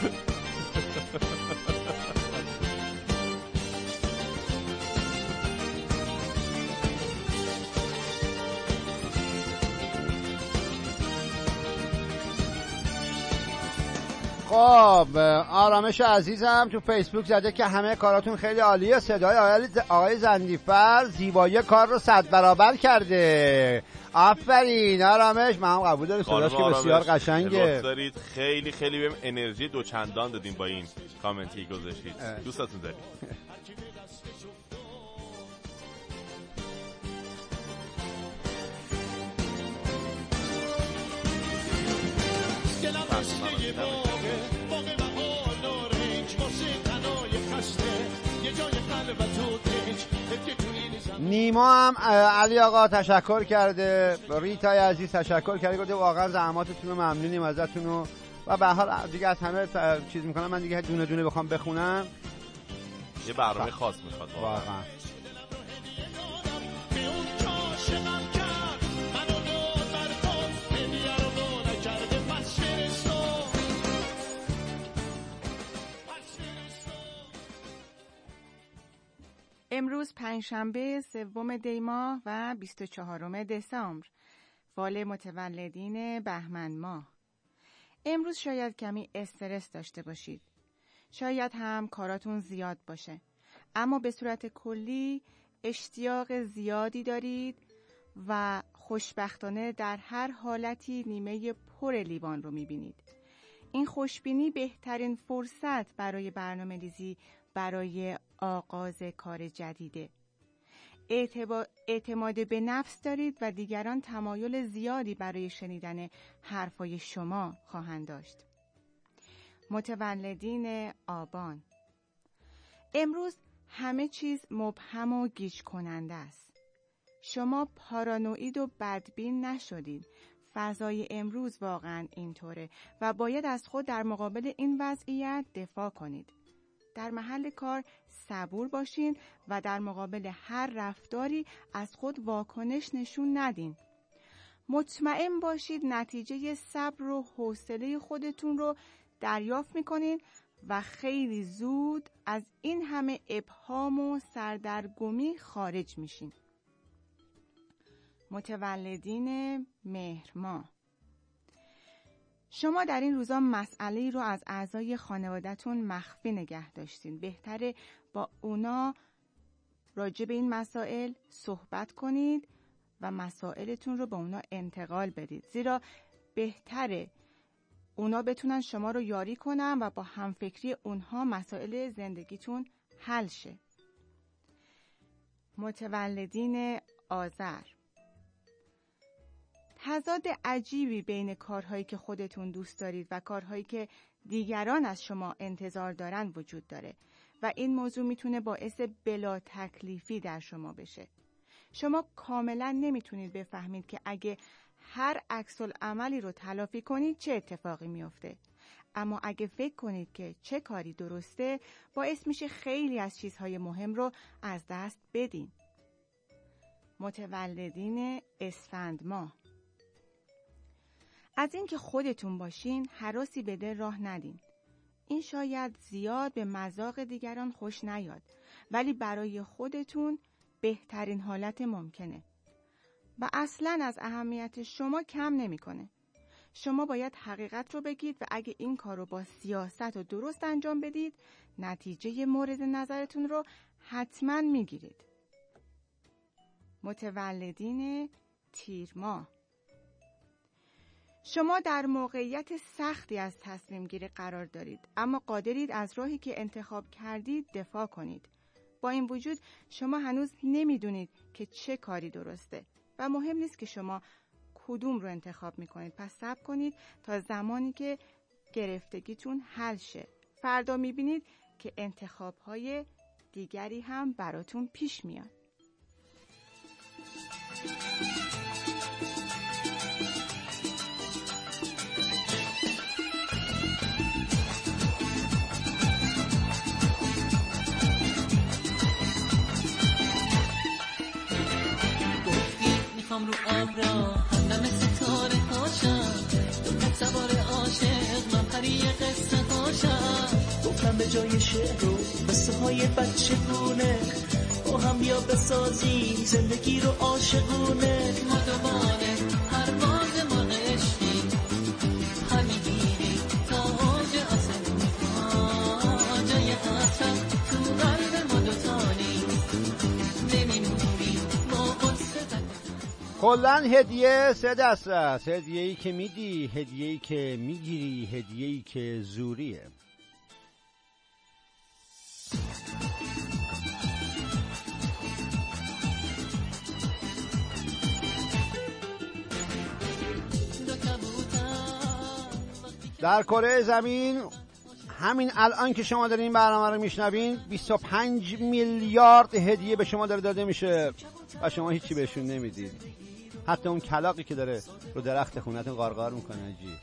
Speaker 2: خب آرامش عزیزم تو فیسبوک زده که همه کاراتون خیلی عالیه، صدای آقای زندیفر زیبایی کار رو 100 برابر کرده. آفرین آرامش، من هم قبول دارم صداش که بسیار قشنگه.
Speaker 3: دارید خیلی خیلی بهم انرژی دوچندان دادیم با این کامنتی گذاشتید. دوستتون داریم.
Speaker 2: نیما هم علی آقا تشکر کرده، ریتای عزیز تشکر کرده، گفته واقعا زحماتتون رو ممنونیم ازتون و به هر حال دیگه از همه چیز میکنم. من دیگه دونه دونه بخوام بخونم
Speaker 3: یه برنامه خاص میخواد
Speaker 2: واقعا.
Speaker 6: امروز پنجشنبه 3 دی ماه و 24 دسامبر، فال متولدین بهمن ماه. امروز شاید کمی استرس داشته باشید. شاید هم کاراتون زیاد باشه. اما به صورت کلی اشتیاق زیادی دارید و خوشبختانه در هر حالتی نیمه پر لیوان رو میبینید. این خوشبینی بهترین فرصت برای برنامه‌ریزی برای آغاز کار جدیده. اعتماد به نفس دارید و دیگران تمایل زیادی برای شنیدن حرفای شما خواهند داشت. متولدین آبان: امروز همه چیز مبهم و گیج کننده است. شما پارانوئید و بدبین نشدید. فضای امروز واقعا اینطوره و باید از خود در مقابل این وضعیت دفاع کنید. در محل کار صبور باشین و در مقابل هر رفتاری از خود واکنش نشون ندین. مطمئن باشید نتیجه صبر و حوصله خودتون رو دریافت میکنین و خیلی زود از این همه ابهام و سردرگمی خارج میشین. متولدین مهر ماه: شما در این روزا مسئله‌ای رو از اعضای خانواده‌تون مخفی نگه داشتین. بهتره با اونا راجع به این مسائل صحبت کنید و مسائلتون رو با اونا انتقال بدید، زیرا بهتره اونا بتونن شما رو یاری کنن و با همفکری اونها مسائل زندگیتون حل شه. متولدین آذر: تضاد عجیبی بین کارهایی که خودتون دوست دارید و کارهایی که دیگران از شما انتظار دارن وجود داره و این موضوع میتونه باعث بلا تکلیفی در شما بشه. شما کاملا نمیتونید بفهمید که اگه هر عکس العملی رو تلافی کنید چه اتفاقی میفته، اما اگه فکر کنید که چه کاری درسته باعث میشه خیلی از چیزهای مهم رو از دست بدین. متولدین اسفند ماه: از اینکه خودتون باشین هراسی به دل راه ندین. این شاید زیاد به مذاق دیگران خوش نیاد، ولی برای خودتون بهترین حالت ممکنه و اصلاً از اهمیت شما کم نمیکنه. شما باید حقیقت رو بگید و اگه این کار رو با سیاست و درست انجام بدید نتیجه مورد نظرتون رو حتماً میگیرید. متولدین تیر ماه: شما در موقعیت سختی از تصمیم گیری قرار دارید، اما قادرید از راهی که انتخاب کردید دفاع کنید. با این وجود شما هنوز نمیدونید که چه کاری درسته و مهم نیست که شما کدوم رو انتخاب میکنید. پس صبر کنید تا زمانی که گرفتگیتون حل شه. فردا میبینید که انتخاب‌های دیگری هم براتون پیش میاد.
Speaker 8: میخوام رو آب را همدم ستاره هاشم، تو سوار عاشق من پری قصه هاشم. گفتم به جای شعر و قصه های بچگونه با هم بیا بسازیم زندگی رو عاشقونه. ما دوباره پرواز ما عشقی همی گیری تا اوج آسمون، جای حسرت تو قلب ما دوتا نیست، نمیمونی با قصه.
Speaker 2: کلن هدیه 3 دسته است: هدیه‌ای که میدی، هدیه‌ای که میگیری، هدیه‌ای که زوریه. در کره زمین همین الان که شما دارین این برنامه رو میشنوین 25 میلیارد هدیه به شما داره داده میشه و شما هیچی بهشون نمیدید. حتی اون کلاغی که داره رو درخت خونتون قارقار میکنه جی.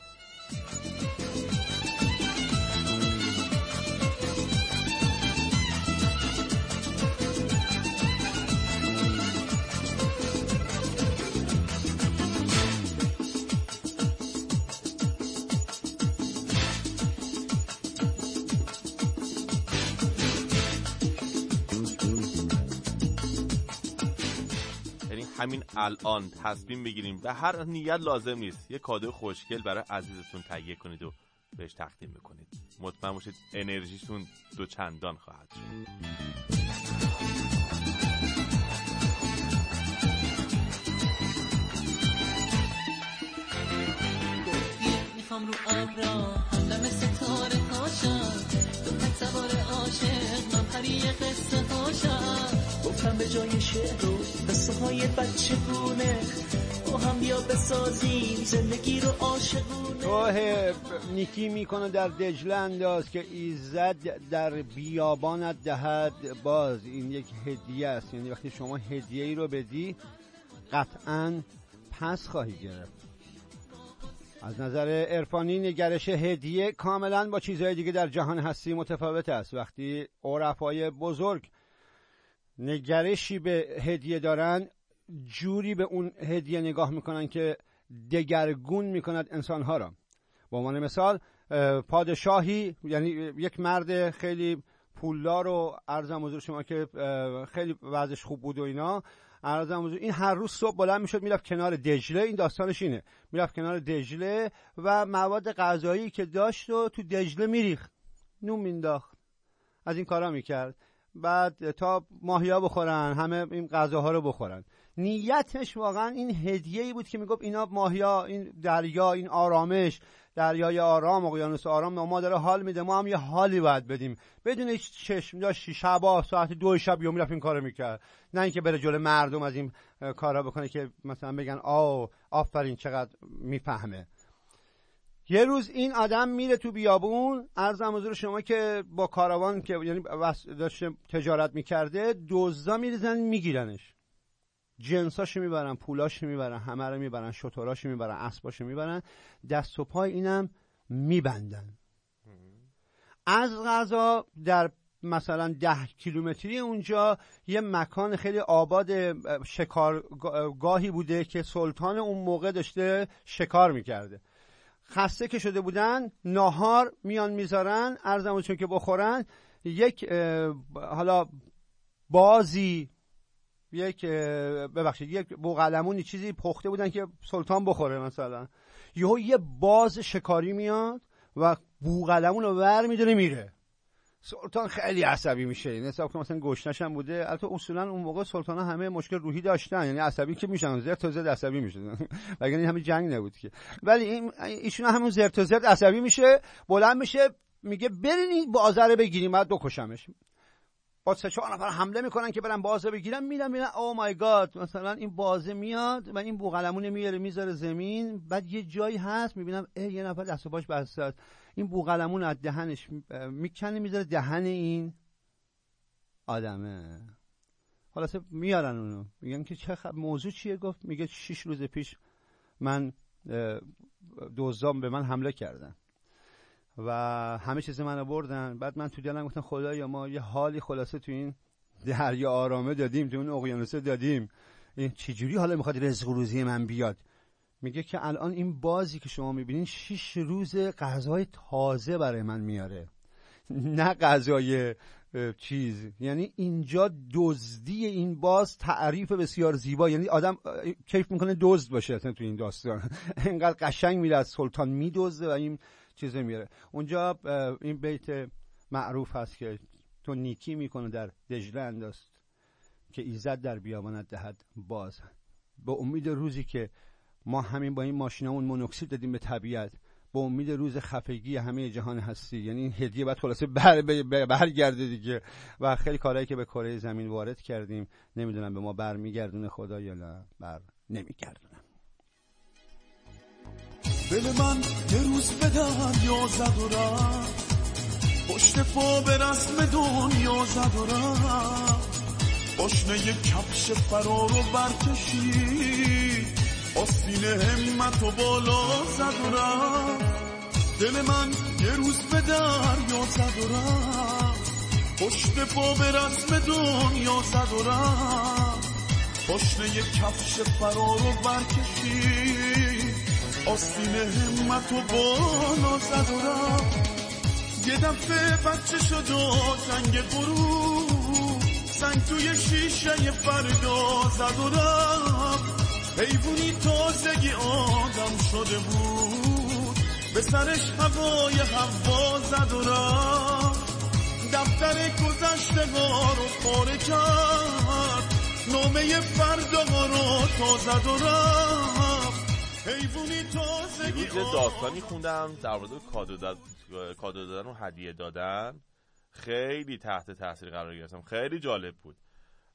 Speaker 3: همین الان تصمیم بگیریم و هر نیت لازم نیست، یه کادو خوشگل برای عزیزتون تهیه کنید و بهش تقدیم میکنید. مطمئن باشید انرژیتون 2 چندان خواهد شد.
Speaker 8: میخوام رو آب را همدم ستاره هاشم، تو سوار عاشق من پری قصه هاشم. گفتم به جای شعر و قصه های بچگونه با هم بیا بسازیم زندگی رو عاشقونه.
Speaker 2: راه نیکی میکنه در دجله انداز که ایزد در بیابانت دهد باز. این یک هدیه است، یعنی وقتی شما هدیه ای رو بدی قطعاً پس خواهی گرفت. از نظر عرفانی نگرش هدیه کاملا با چیزهای دیگه در جهان هستی متفاوت است. وقتی عرفای بزرگ نگرشی به هدیه دارن، جوری به اون هدیه نگاه میکنن که دگرگون میکند انسانها را. به عنوان مثال پادشاهی، یعنی یک مرد خیلی پولدار و عرضم حضور شما که خیلی وضعش خوب بود و اینا، عرضم حضور این هر روز صبح بلند میشد میرفت کنار دجله، این داستانش اینه، میرفت کنار دجله و مواد غذایی که داشت و تو دجله میریخت، نون مینداخت، از این کارا میکرد، بعد تا ماهیا بخورن، همه این غذاها رو بخورن. نیتش واقعا این هدیه‌ای بود که میگفت اینا ماهیا، این دریا، این آرامش، دریای آرام، اقیانوس آرام ما داره حال میده، ما هم یه حالی باید بدیم. بدون هیچ چشم داشت شبا ساعت 2 شب میرفت این کارو میکرد، نه اینکه بره جلوی مردم از این کارا بکنه که مثلا بگن آفرین چقدر میفهمه. یه روز این آدم میره تو بیابون، عرضم حضور شما که با کاروان که یعنی داشته تجارت میکرده، دزدا میریزن میگیرنش، جنساشو میبرن، پولاشو میبرن، همه رو میبرن، شتراشو میبرن، اسباشو میبرن، دست و پای اینم میبندن. از غذا در مثلا 10 کیلومتری اونجا یه مکان خیلی آباد شکارگاهی بوده که سلطان اون موقع داشته شکار میکرده. خسته که شده بودن، ناهار میان میذارن، عرضم چون که بخورن، یک حالا بازی، یک بوقلمونی چیزی پخته بودن که سلطان بخوره، مثلا یهو یه باز شکاری میاد و بوقلمون رو ور میدونه میره. سلطان خیلی عصبی میشه، این حساب که مثلا گشنش هم بوده. البته اصولا اون موقع سلطانا همه مشکل روحی داشتن، یعنی عصبی که میشن زرت و زرت عصبی میشن وگرنه همه جنگ نبود که. ولی ایشون همون زرت و زرت عصبی میشه، بلند میشه میگه برین این بازه رو بگیریم، بعد بکشمش. با 3-4 نفر حمله میکنن که برن بازه بگیرن، میرن او مای گاد، مثلا این بازه میاد و این بوقلمون میاره میذاره زمین، بعد یه جایی هست میبینم یه نفر دست و پاش بسته است، این بوقلمون از دهنش میکنه میذاره دهن این آدمه. خلاصه میارن اونو، میگن که چه موضوع چیه؟ گفت میگه 6 روز پیش من دزدام به من حمله کردن و همه چیز منو بردن. بعد من تو دلم گفتم خدایا ما یه حالی خلاصه تو این دریا آرامه دادیم، تو اون اقیانوس دادیم، این چجوری حالا میخواد رزق و روزی من بیاد؟ میگه که الان این بازی که شما میبینین 6 روز غذای تازه برای من میاره، نه غذای چیز. یعنی اینجا دزدی این باز تعریف بسیار زیبا، یعنی آدم کیف میکنه دزد باشه اصلا تو این داستان اینقدر قشنگ میره، از سلطان میدزده و این چیزه میاره. اونجا این بیت معروف هست که تو نیکی میکنه در دجله انداز که ایزد در بیابانت دهد باز. به امید روزی که ما همین با این ماشینامون مونوکسید دادیم به طبیعت، به امید روز خفگی همه جهان هستی، یعنی این هدیه باید خلاصه برگرده دیگه. و خیلی کارهایی که به کره زمین وارد کردیم نمیدونم به ما برمیگردونه خدا یا نه بر نمیگردونه.
Speaker 7: دل من یه روز به دریا زد و رفت، پشت پا به رسم دنیا زد و رفت، پاشنه یه کفش فرار رو برکشید، آستین همت و بالا زد و رفت. دل من یه روز به دریا زد و رفت، پشت پا به رسم دنیا زد و رفت، پاشنه یه کفش فرار رو برکشید، آستین همت و بالا زد و رفت. یه دفعه بچه شد و زنگ غروب، سنگ توی شیشه فردا زد و رفت، حیوانی تازگی آدم شده بود، به سرش هوای هوا زد و رفت. دفتر گذشته‌ها رو پاره کرد، نامه فرداها رو تا زد و رفت، حیوانی تازگی
Speaker 3: یه داستانی خوندم در مورد کادو دادن و هدیه دادن، خیلی تحت تاثیر قرار گرفتم، خیلی جالب بود.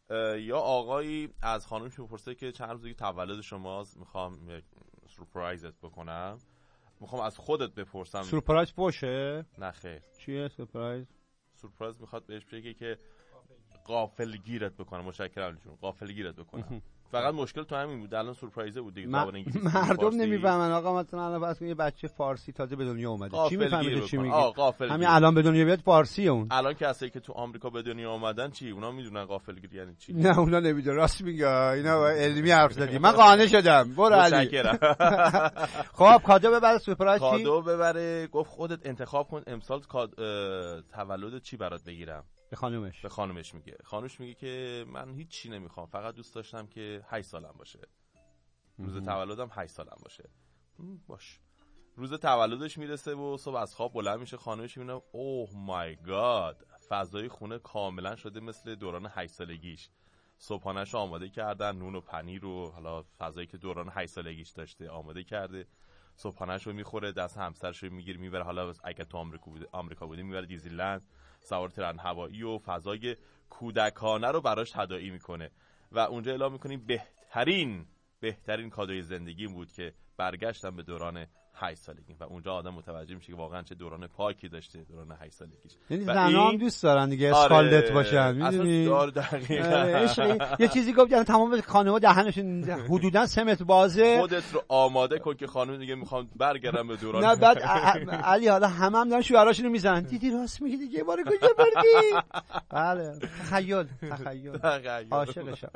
Speaker 3: یا آقایی از خانمش میپرسه که چند روز دیگه تولد شماست، میخوام یک سورپرایزت بکنم، میخوام از خودت بپرسم.
Speaker 2: سورپرایز باشه؟
Speaker 3: نه خیر.
Speaker 2: چیه سورپرایز؟
Speaker 3: سورپرایز میخواد بهش بگه که غافلگیرت بکنم. متشکرم جون، غافلگیرت بکنم. فقط مشکل تو همین بود، الان سورپرایزه بود دیگه. زبان انگلیسی
Speaker 2: مردم نمیفهمن آقا. مثلا الان فرض کن یه بچه فارسی تازه به دنیا اومده، چی میفهمه چی میگه؟ همین الان به دنیا بیاد فارسی اون.
Speaker 3: الان کسایی که تو آمریکا به دنیا اومدن چی؟ اونا میدونن غافلگیری یعنی چی؟
Speaker 2: نه اونا نمیدونن. راست میگه، اینا علمی حرف زدی. من قانع شدم. برو علی. خب کادو ببره. سورپرایز چی؟
Speaker 3: کادو ببره. گفت خودت انتخاب کن امسال تولد چی برات بگیرم.
Speaker 2: به خانومش میگه. خانومش میگه که من هیچ چی نمیخوام، فقط دوست داشتم که 8 سالم باشه. روز تولدم 8 سالم باشه. باش. روز تولدش میرسه و صبح از خواب بلند میشه، خانومش میبینه اوه مای گاد، فضای خونه کاملا شده مثل دوران 8 سالگیش. صبحانه‌اش آماده کردن، نون و پنیر و حالا فضایی که دوران 8 سالگیش داشته آماده کرده. صبحانه‌شو میخوره، دست همسرشو میگیره میبره، حالا اگه تو آمریکا بوده میبره دیزنیلند، سوار ترن هوایی و فضای کودکانه رو براش تداعی میکنه و اونجا اعلام میکنیم بهترین کادوی زندگیم بود که برگشتم به دوران 8 سالگی. و اونجا آدم متوجه میشه که واقعا چه دوران پاکی داشته دوران 8 سالگیش. یعنی زنها هم دوست دارن دیگه اسکالت باشن، میدونی؟ یه چیزی گفت یعنی تمام خانم‌ها دهنشون حدودا 3 متر بازه.
Speaker 3: خودت رو آماده کن که خانم دیگه میخوام برگردم به دوران.
Speaker 2: نه بعد علی حالا هم دارن شوهراشون رو میزنن. دیدی راست میگی دیگه، باره کجا بردی؟ بله تخیل عاشقشم.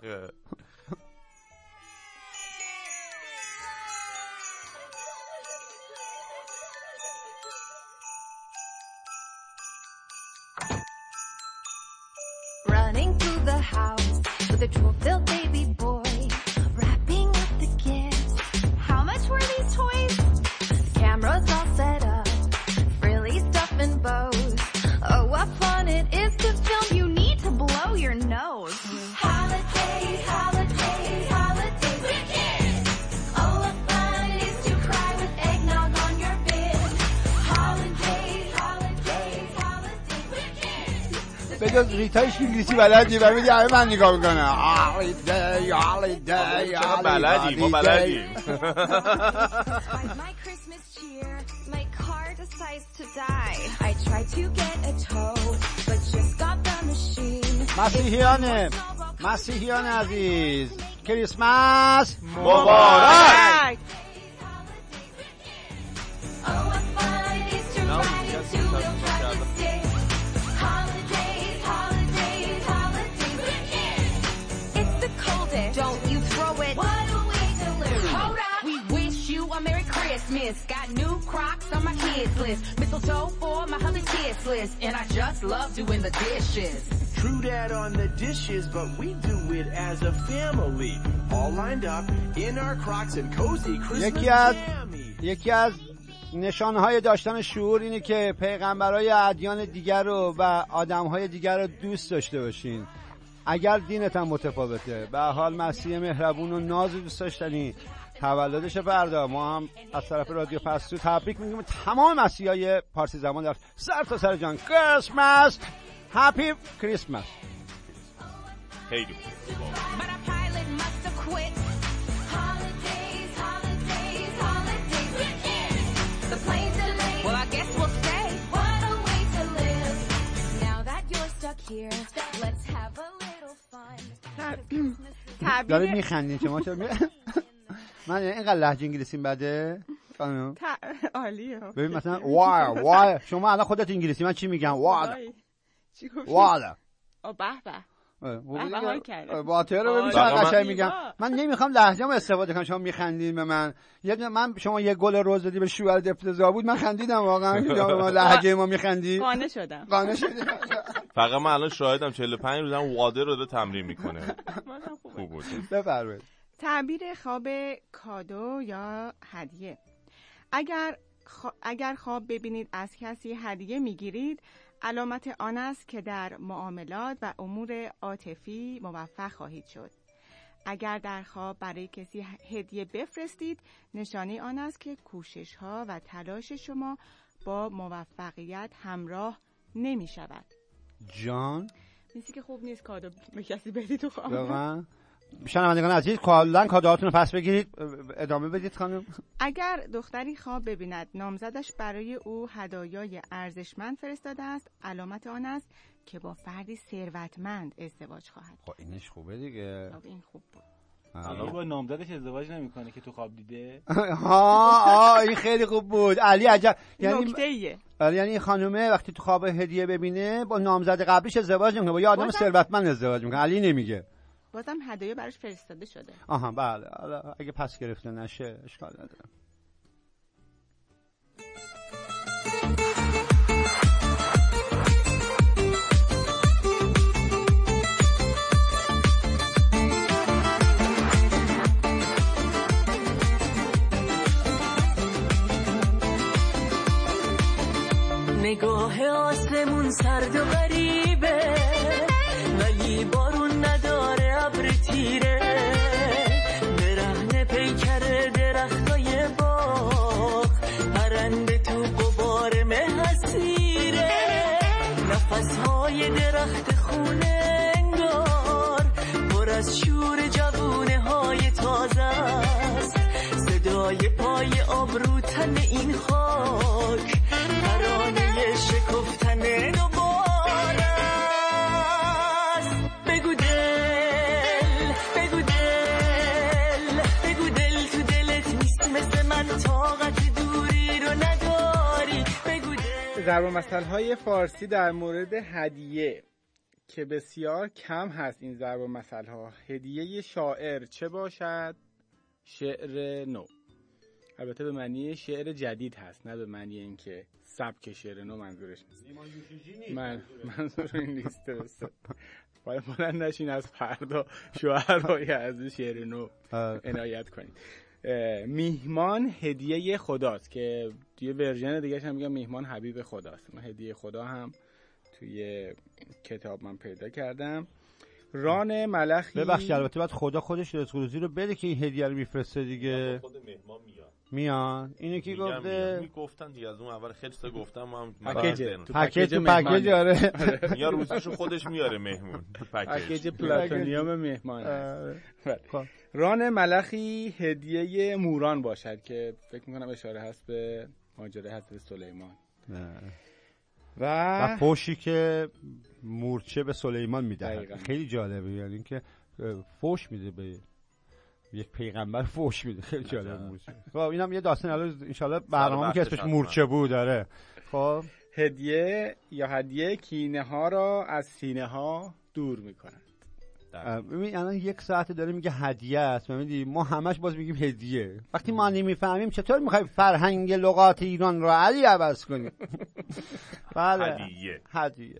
Speaker 9: Running through the house with a jewel-filled baby boy, wrapping up the gifts. How much were these toys? The cameras all set up, frilly stuff and bows. Oh, what fun it is to film! You need to blow your nose. Holidays, holidays, holidays with kids. Oh, what fun it is to cry with eggnog on your bed. Holidays, holidays, holidays with kids.
Speaker 2: به جز ریتایش انگلیسی بلدی و میگه همه من نگاه میکنه.
Speaker 3: چرا بلدی؟ ما بلدیم.
Speaker 9: My Christmas cheer, my car decides to die. I tried to get a tow, but just got the machine.
Speaker 2: مسیحیان عزیز، کریسمس
Speaker 3: مبارک.
Speaker 9: Oh, what fun it is to ride a two-wheel drive and stay. Holidays, holidays, holidays with kids. It's the coldest. Don't you throw it. What a way to live. Hold up.
Speaker 10: We wish you a Merry Christmas. Got new Crocs on my kids list. Mistletoe for my husband's kids list. And I just love doing the dishes.
Speaker 11: True that on the dishes, but we do it as a family. All lined up in our Crocs and cozy Christmas jammies.
Speaker 2: یکی از نشانهای داشتن شعور اینه که پیغمبرای ادیان دیگر رو و آدمهای دیگر رو دوست داشته باشین. اگر دینت هم متفاوته، به حال مسیح مهربون و ناز دوست داشتنی تولدش فردا. ما هم از طرف رادیو پستو تبریک میگیم تمام مسیحای پارسی زبان در سر تا سر جان. کریسمس، هپی کریسمس.
Speaker 3: خیلی
Speaker 9: But our pilot must have quit. Holidays, holidays, holidays with kids. The plane's delayed.
Speaker 10: Well, I guess we'll stay.
Speaker 9: What a way to live. Now that you're stuck here, let's have a little fun.
Speaker 2: داره میخندین شما چرا من اینقدر لهجه انگلیسیم بده خانم؟
Speaker 6: عالیه.
Speaker 2: ببین مثلا وای شما الان خودت انگلیسی، من چی میگم؟
Speaker 6: چی گفتی؟
Speaker 2: والا
Speaker 6: به به حال کرده.
Speaker 2: باطر رو ببین چقدر قشنگ میگم. من نمیخوام لهجه‌مو استفاده کنم، شما میخندین به من. من شما یه گل روز دادی به شوهر افتضاح بود، من خندیدم واقعا که شما لهجه ما میخندی.
Speaker 6: قانع شدم.
Speaker 3: فقط من الان شاهدم 45 روزم واده رو داره تمرین میکنه. خوب بود.
Speaker 2: بفرمایید.
Speaker 6: تعبیر خواب کادو یا هدیه. اگر خواب ببینید از کسی هدیه میگیرید، علامت آن است که در معاملات و امور عاطفی موفق خواهید شد. اگر در خواب برای کسی هدیه بفرستید، نشانه آن است که کوشش‌ها و تلاش شما با موفقیت همراه نمی شود.
Speaker 2: جان؟
Speaker 6: چیزی که خوب نیست کادو به کسی بدی تو خواب.
Speaker 2: واقعا شنوندگان عزیز کلا کادوهاتون رو پس بگیرید، ادامه بدید خانم.
Speaker 6: اگر دختری خواب ببیند نامزدش برای او هدایای ارزشمند فرستاده است، علامت آن است که با فردی ثروتمند ازدواج خواهد.
Speaker 2: خب اینش خوبه دیگه.
Speaker 6: خب این خوب بود.
Speaker 5: علی با نامزدش ازدواج نمیکنه که تو خواب دیده.
Speaker 2: این خیلی خوب بود. علی عجب.
Speaker 6: نکته‌ایه.
Speaker 2: یعنی خانومه وقتی تو خواب هدیه ببینه با نامزد قبلیش ازدواج نمیکنه، با یه آدم ثروتمند ازدواج میکنه. علی نمیگه.
Speaker 6: بازم هدیه براش فرستاده شده.
Speaker 2: آها بله. حالا اگه پس گرفته نشه اشکال نداره.
Speaker 8: نگاه آسمون سرد و غریبه ولی بارون نداره، ابر تیره برهنه پیکر درختای باغ، پرنده تو غبار مه اسیره، نفسهای درخت خونه انگار پر از شور جوونه های تازه است، صدای پای آبرو تن این خاک، ترانه شکفتن دوباره است. بگو دل، بگو دل، بگو دل تو دلت نیست مثل من، طاقت دوری رو نداری. بگو دل.
Speaker 5: ضرب المثل‌های فارسی در مورد هدیه که بسیار کم هست. این ضرب المثل‌ها هدیه شاعر چه باشد؟ شعر نو. البته به معنی شعر جدید هست، نه به معنی اینکه سبک شعر نو منظورش نیست. منظور این نیست. درسته. باید بلند نشین از فردا شعرهای از شعر نو عنایت کنید. میهمان هدیه خداست که توی ورژن دیگه هم میگم میهمان حبیب خداست. من هدیه خدا هم توی کتاب من پیدا کردم. ران ملخی.
Speaker 2: ببخشید البته بعد خدا خودش رزق روزی رو بده که این هدیه رو میفرسته دیگه.
Speaker 3: خود مهمان
Speaker 2: میان اینو کی گفته؟
Speaker 3: میگفتن دیگه از اون اول خیلی تا گفتم ما
Speaker 2: پکیج آره.
Speaker 3: یا روزیشو خودش میاره مهمون.
Speaker 5: پکیج پلاتونیوم مهمان. ران ملخی هدیه موران باشد که فکر میکنم اشاره هست به ماجرای حضرت سلیمان.
Speaker 2: و فوشی که مورچه به سلیمان میده. خیلی جالبه، یعنی اینکه فوش میده به یک پیغمبر، فوش میده. خیلی جالب مورچه. خب اینم یه داستان الان ان شاء الله برنامه‌مون که اسمش مورچه بود داره. خب
Speaker 5: هدیه کینه ها را از سینه ها دور میکنه.
Speaker 2: ببین الان 1 ساعت داره میگه هدیه است، میدونی ما همش باز میگیم هدیه. وقتی ما نمیفهمیم چطور میخوای فرهنگ لغات ایران رو علی عوض کنیم؟ بله هدیه.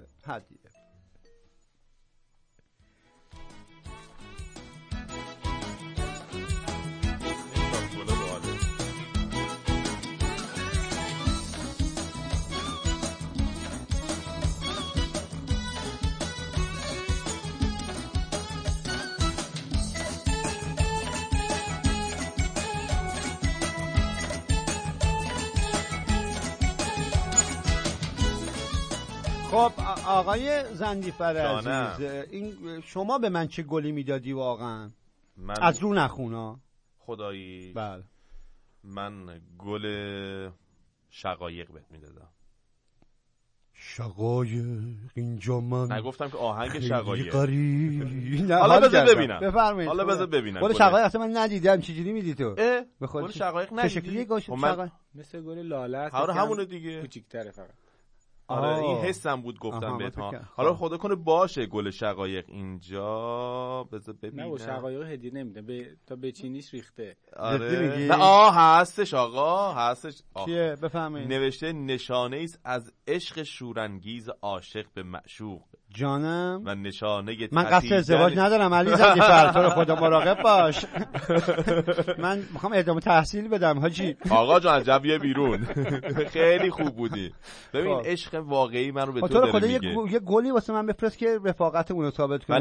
Speaker 2: خب آقای زندیفر عزیز، این شما به من چه گلی میدادی واقعا؟
Speaker 3: من
Speaker 2: از رو نخونا
Speaker 3: خدایی.
Speaker 2: بله
Speaker 3: من گل شقایق بهت میدادم.
Speaker 2: شقایق اینجا من
Speaker 3: نگفتم که آهنگ شقایق.
Speaker 2: حالا
Speaker 3: بذار ببینم.
Speaker 2: بفرمایید.
Speaker 3: حالا بذار ببینم.
Speaker 2: گل شقایق اصلا من ندیدم. چجوری میدی تو؟
Speaker 3: گل شقایق ندیدی؟
Speaker 2: چه شکلیه گل شقایق؟
Speaker 5: مثل گل لاله است.
Speaker 3: همونه دیگه.
Speaker 5: کوچیک‌تره فقط.
Speaker 3: آره این حسم بود گفتم بهت ها. حالا خدا کنه باشه گل شقایق اینجا. بذار ببینم.
Speaker 5: نه شقایق هدیه نمیده، تا بچینیش ریخته.
Speaker 3: آره. نه هستش آقا، هستش.
Speaker 2: چیه بفهمید؟
Speaker 3: نوشته نشانه ایست از عشق شورانگیز عاشق به معشوق.
Speaker 2: جانم
Speaker 3: و نشانه
Speaker 2: من قصد ازدواج ندارم علی زندیفر، تو رو خدا مراقب باش. من میخوام ادامه تحصیل بدم حاجی.
Speaker 3: آقا جان عجب یه بیرون. خیلی خوب بودی. ببین عشق واقعی من رو به تو داره میگه.
Speaker 2: یه گلی واسه من بفرست که رفاقتمون رو ثابت کنه.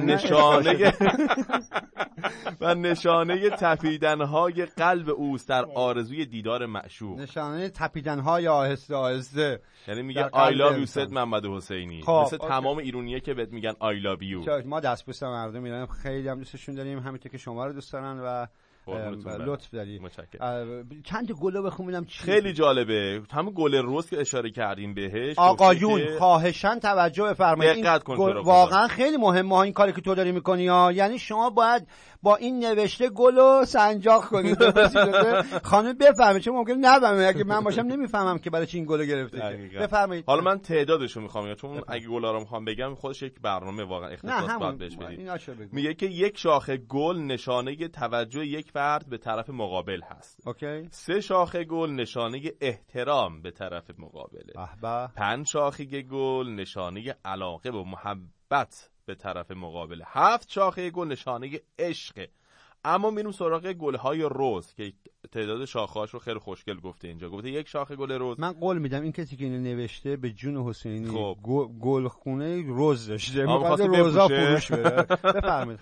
Speaker 3: و نشانه تپیدن‌های قلب اوست در آرزوی دیدار معشوق.
Speaker 2: نشانه تپیدن‌های آهسته آهسته،
Speaker 3: یعنی میگه I love you سید محمد حسینی. مثل تمام ایرونیه که بهت میگن I love you.
Speaker 2: ما دستبوس مردم میرن خیلی هم دوستشون داریم، همینطور که شما رو دوست دارن و لطف داری. چند گلو بخونم.
Speaker 3: خیلی جالبه همون گل رز که اشاره کردیم بهش.
Speaker 2: آقایون خواهشاً توجه بفرمایید،
Speaker 3: دقت کن.
Speaker 2: واقعا خیلی مهمه این کاری که تو داری میکنی ها. یعنی شما باید با این نوشته گلو سنجاق کنید خانم بفهمه، چون ممکنه نفهمه، اگه من باشم نمیفهمم که برای چی این گلو گرفته. بفرمایید.
Speaker 3: حالا من تعدادشو میخوام چون اگه گلا رو میخوام بگم خودش یک برنامه واقعا اختصاص باید بهش بدید. میگه که یک شاخه گل نشانه توجه یک فرد به طرف مقابل هست.
Speaker 2: اوکی.
Speaker 3: 3 شاخه گل نشانه احترام به طرف مقابله. 5 شاخه گل نشانه علاقه و محبت به طرف مقابله. 7 شاخه گل نشانه عشق. اما میریم سراغ گل‌های رز که تعداد شاخه‌هاش رو خیلی خوشگل گفته اینجا. گفته یک شاخه گل رز.
Speaker 2: من قول میدم این کسی که اینو نوشته به جون حسینی گل خونه رز داشته. می‌خواد روزا فروش بره. بفرمایید.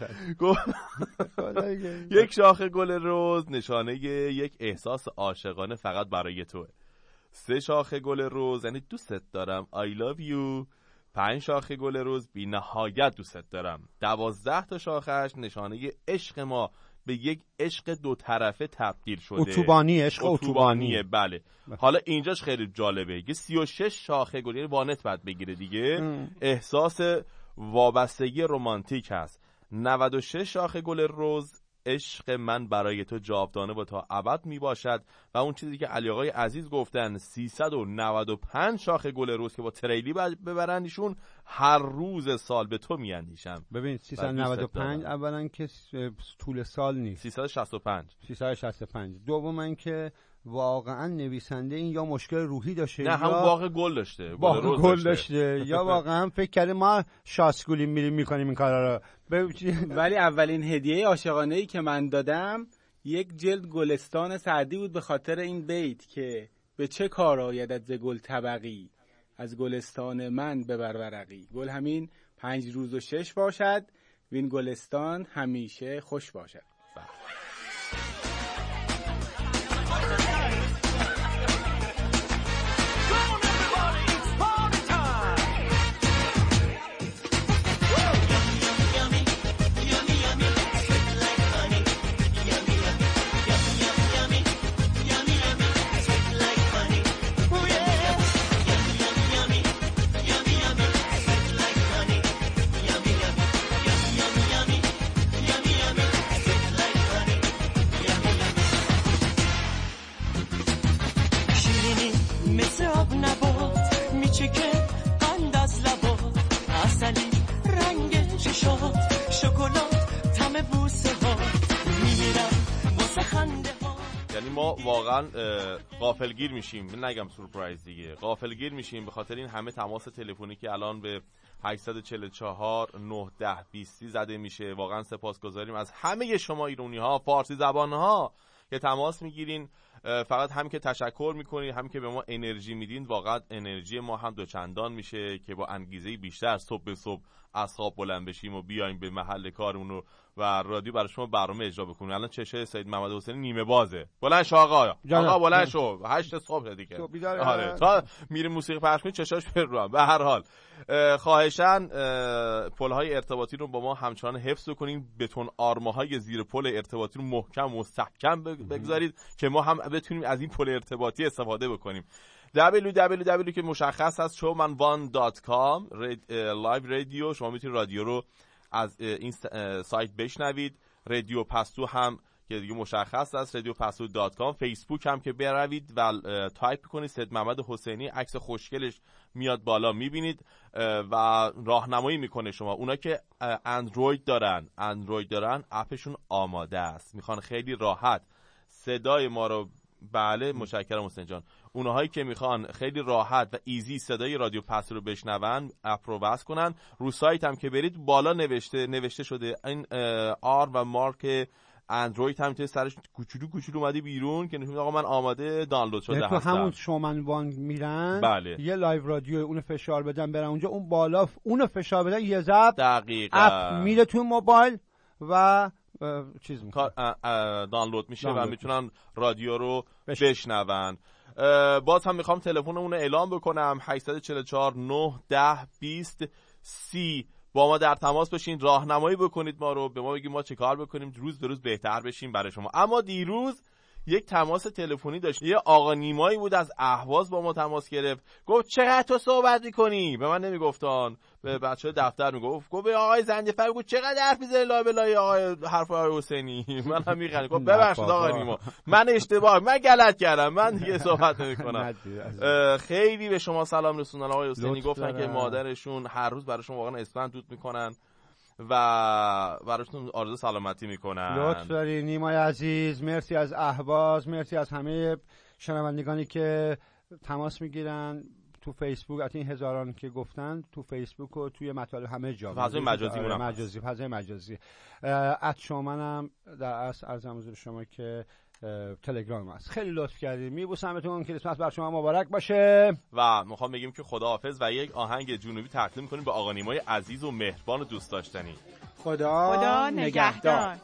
Speaker 3: یک شاخه گل رز نشانه یک احساس عاشقانه فقط برای توئه. 3 شاخه گل رز یعنی دوستت دارم I love you. 5 شاخه گل رز بی نهایت دوستت دارم. 12 تا شاخه‌اش نشانه عشق ما به یک عشق دو طرفه تبدیل شده.
Speaker 2: اتوبانی، عشق اتوبانیه.
Speaker 3: بله. حالا اینجاش خیلی جالبه که 36 شاخه گل یعنی وانت بعد بگیره دیگه. احساس وابستگی رمانتیک هست. 96 شاخه گل رز عشق من برای تو جاودانه و تا ابد می باشد. و اون چیزی که علی آقای عزیز گفتن 395 شاخه گل رز که با تریلی ببرندشون هر روز سال به تو می اندیشم.
Speaker 2: ببین 395 اولا که طول سال نیست،
Speaker 3: 365
Speaker 2: دوما که واقعا نویسنده این یا مشکل روحی داشته،
Speaker 3: نه همون باغ گل داشته،
Speaker 2: گل داشته یا واقعا فکر کرده ما شاسکولیم میریم میکنیم این کارا رو.
Speaker 5: ولی اولین هدیه عاشقانه‌ای که من دادم یک جلد گلستان سعدی بود به خاطر این بیت که به چه کار آیدت ز گل طبقی از گلستان من ببر ورقی. گل همین 5 روز و 6 باشد وین گلستان همیشه خوش باشد.
Speaker 3: یعنی ما واقعا غافلگیر میشیم، نگم سورپرایز دیگه، غافلگیر میشیم به خاطر این همه تماس تلفنی که الان به 844 910 20 زده میشه. واقعا سپاسگزاریم از همه شما ایرانی ها، فارسی زبان ها که تماس میگیرین. فقط هم که تشکر میکنین، هم که به ما انرژی میدین. واقعا انرژی ما هم دوچندان میشه که با انگیزه بیشتر صبح به صبح از خواب بلند بشیم و بیایم به محل کارمون و رادیو برای شما برنامه اجرا بکنیم. الان چشه سید محمد حسینی نیمه بازه. بلند شو آقا بلند شو، 8 صبح دیگه. آره تا میریم موسیقی پخش کنیم چشاش رو. به هر حال خواهشاً پل‌های ارتباطی رو با ما همچنان حفظ کنین، بتون آرماهای زیر پل ارتباطی رو محکم مستحکم بگذارید که ما هم بتونیم از این پل ارتباطی استفاده بکنیم. www که مشخص هست showman1.com لایو رادیو. شما میتونید رادیو رو از این سایت بشنوید. رادیو پستو هم که دیگه مشخص است radiopastoo.com. فیسبوک هم که بروید و تایپ کنید سید محمد حسینی، عکس خوشگلش میاد بالا میبینید و راهنمایی میکنه شما. اونا که اندروید دارن اپشون آماده است، میخوان خیلی راحت صدای ما رو. بله متشکرم حسین جان. اونهایی که میخوان خیلی راحت و ایزی صدای رادیو پستو رو بشنون اپ رو وصل کنن. رو سایت هم که برید بالا نوشته شده این آر و مارک اندروید هم توی سرش کوچولو اومده بیرون که نشون میده آقا من آماده دانلود شده هستم.
Speaker 2: تو همون شومن وان میرن،
Speaker 3: بله.
Speaker 2: یه لایو رادیو اونو فشار بدن برن اونجا، اون بالا اونو فشار بدن یه ضبط
Speaker 3: دقیقاً
Speaker 2: اپ میره تو موبایل و چیز میکنه
Speaker 3: دانلود میشه و میتونن رادیو رو بشنون. باز هم میخوام تلفنمون رو اعلام بکنم 844 910 20 30 با ما در تماس باشین، راهنمایی بکنید ما رو، به ما بگید ما چه کار بکنیم روز به روز بهتر بشیم برای شما. اما دیروز یک تماس تلفنی داشت، یه آقا نیمایی بود از اهواز با ما تماس گرفت، گفت چقدر تو صحبت می‌کنی؟ به من نمیگفتن، به بچه‌های دفتر میگفت، گفت به آقای زنجفر گفت چقدر حرف می‌زنی لا بلا آقای حرفای حسینی. من هم می‌خندم، گفت ببخشید آقا نیما، من اشتباه، من غلط کردم، من دیگه صحبت نمی‌کنم. خیلی به شما سلام رسوندن آقای حسینی، گفتن که مادرشون هر روز براشون واقعا اسفند دود می‌کنن و براشون آرزو سلامتی میکنن.
Speaker 2: لطف داری نیمای عزیز، مرسی از اهواز، مرسی از همه شنوندگانی که تماس میگیرن تو فیسبوک، از این هزاران که گفتن تو فیسبوک و توی مطالب همه جا،
Speaker 3: فضای مجازی مونم
Speaker 2: مجازی، فضای مجازی. شمانم در اصل عرضم حضور شما که تلگرام هست. خیلی لطف کردید، میبوسمتون، کریسمس بر شما مبارک باشه و
Speaker 3: میخوام بگیم که خداحافظ و یک آهنگ جنوبی تقدیم کنیم به آقا نیمای عزیز و مهربان و دوست داشتنی.
Speaker 5: خدا نگهدار.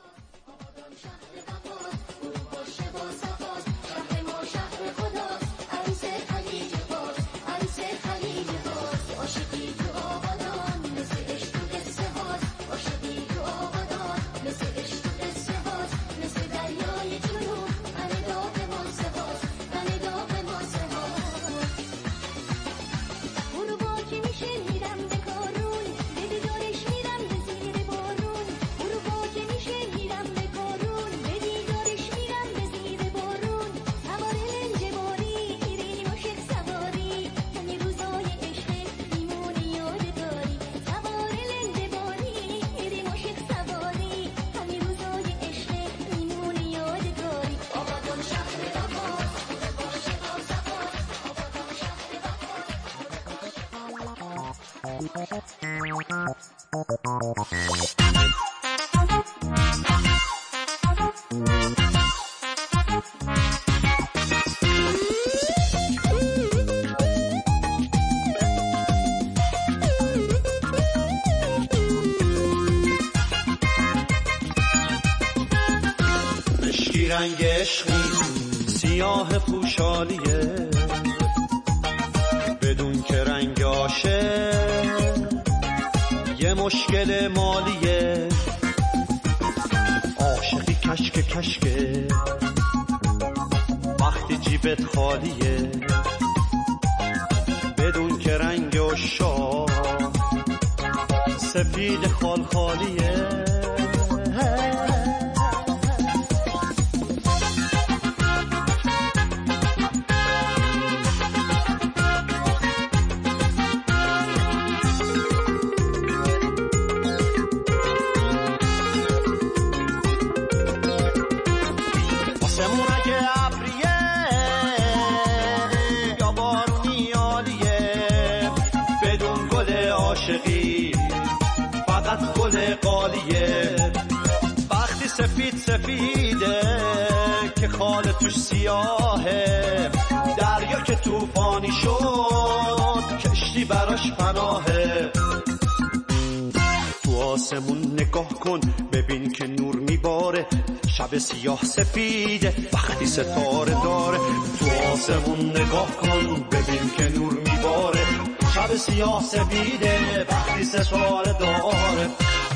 Speaker 4: رنگ عشقی سیاه پوشالیه بدون که رنگ عاشق یه مشکل مالیه، عاشقی کشک کشکه وقتی جیبت خالیه بدون که رنگ عشاق سفید خال خالیه. وقتی سفید سفیده که خال توش سیاهه، دریا که توفانی شد کشتی براش پناهه. تو آسمون نگاه کن ببین که نور میباره، شب سیاه سفیده وقتی ستاره داره. تو آسمون نگاه کن ببین که نور میباره، شب سیاه سفیده وقتی ستاره داره.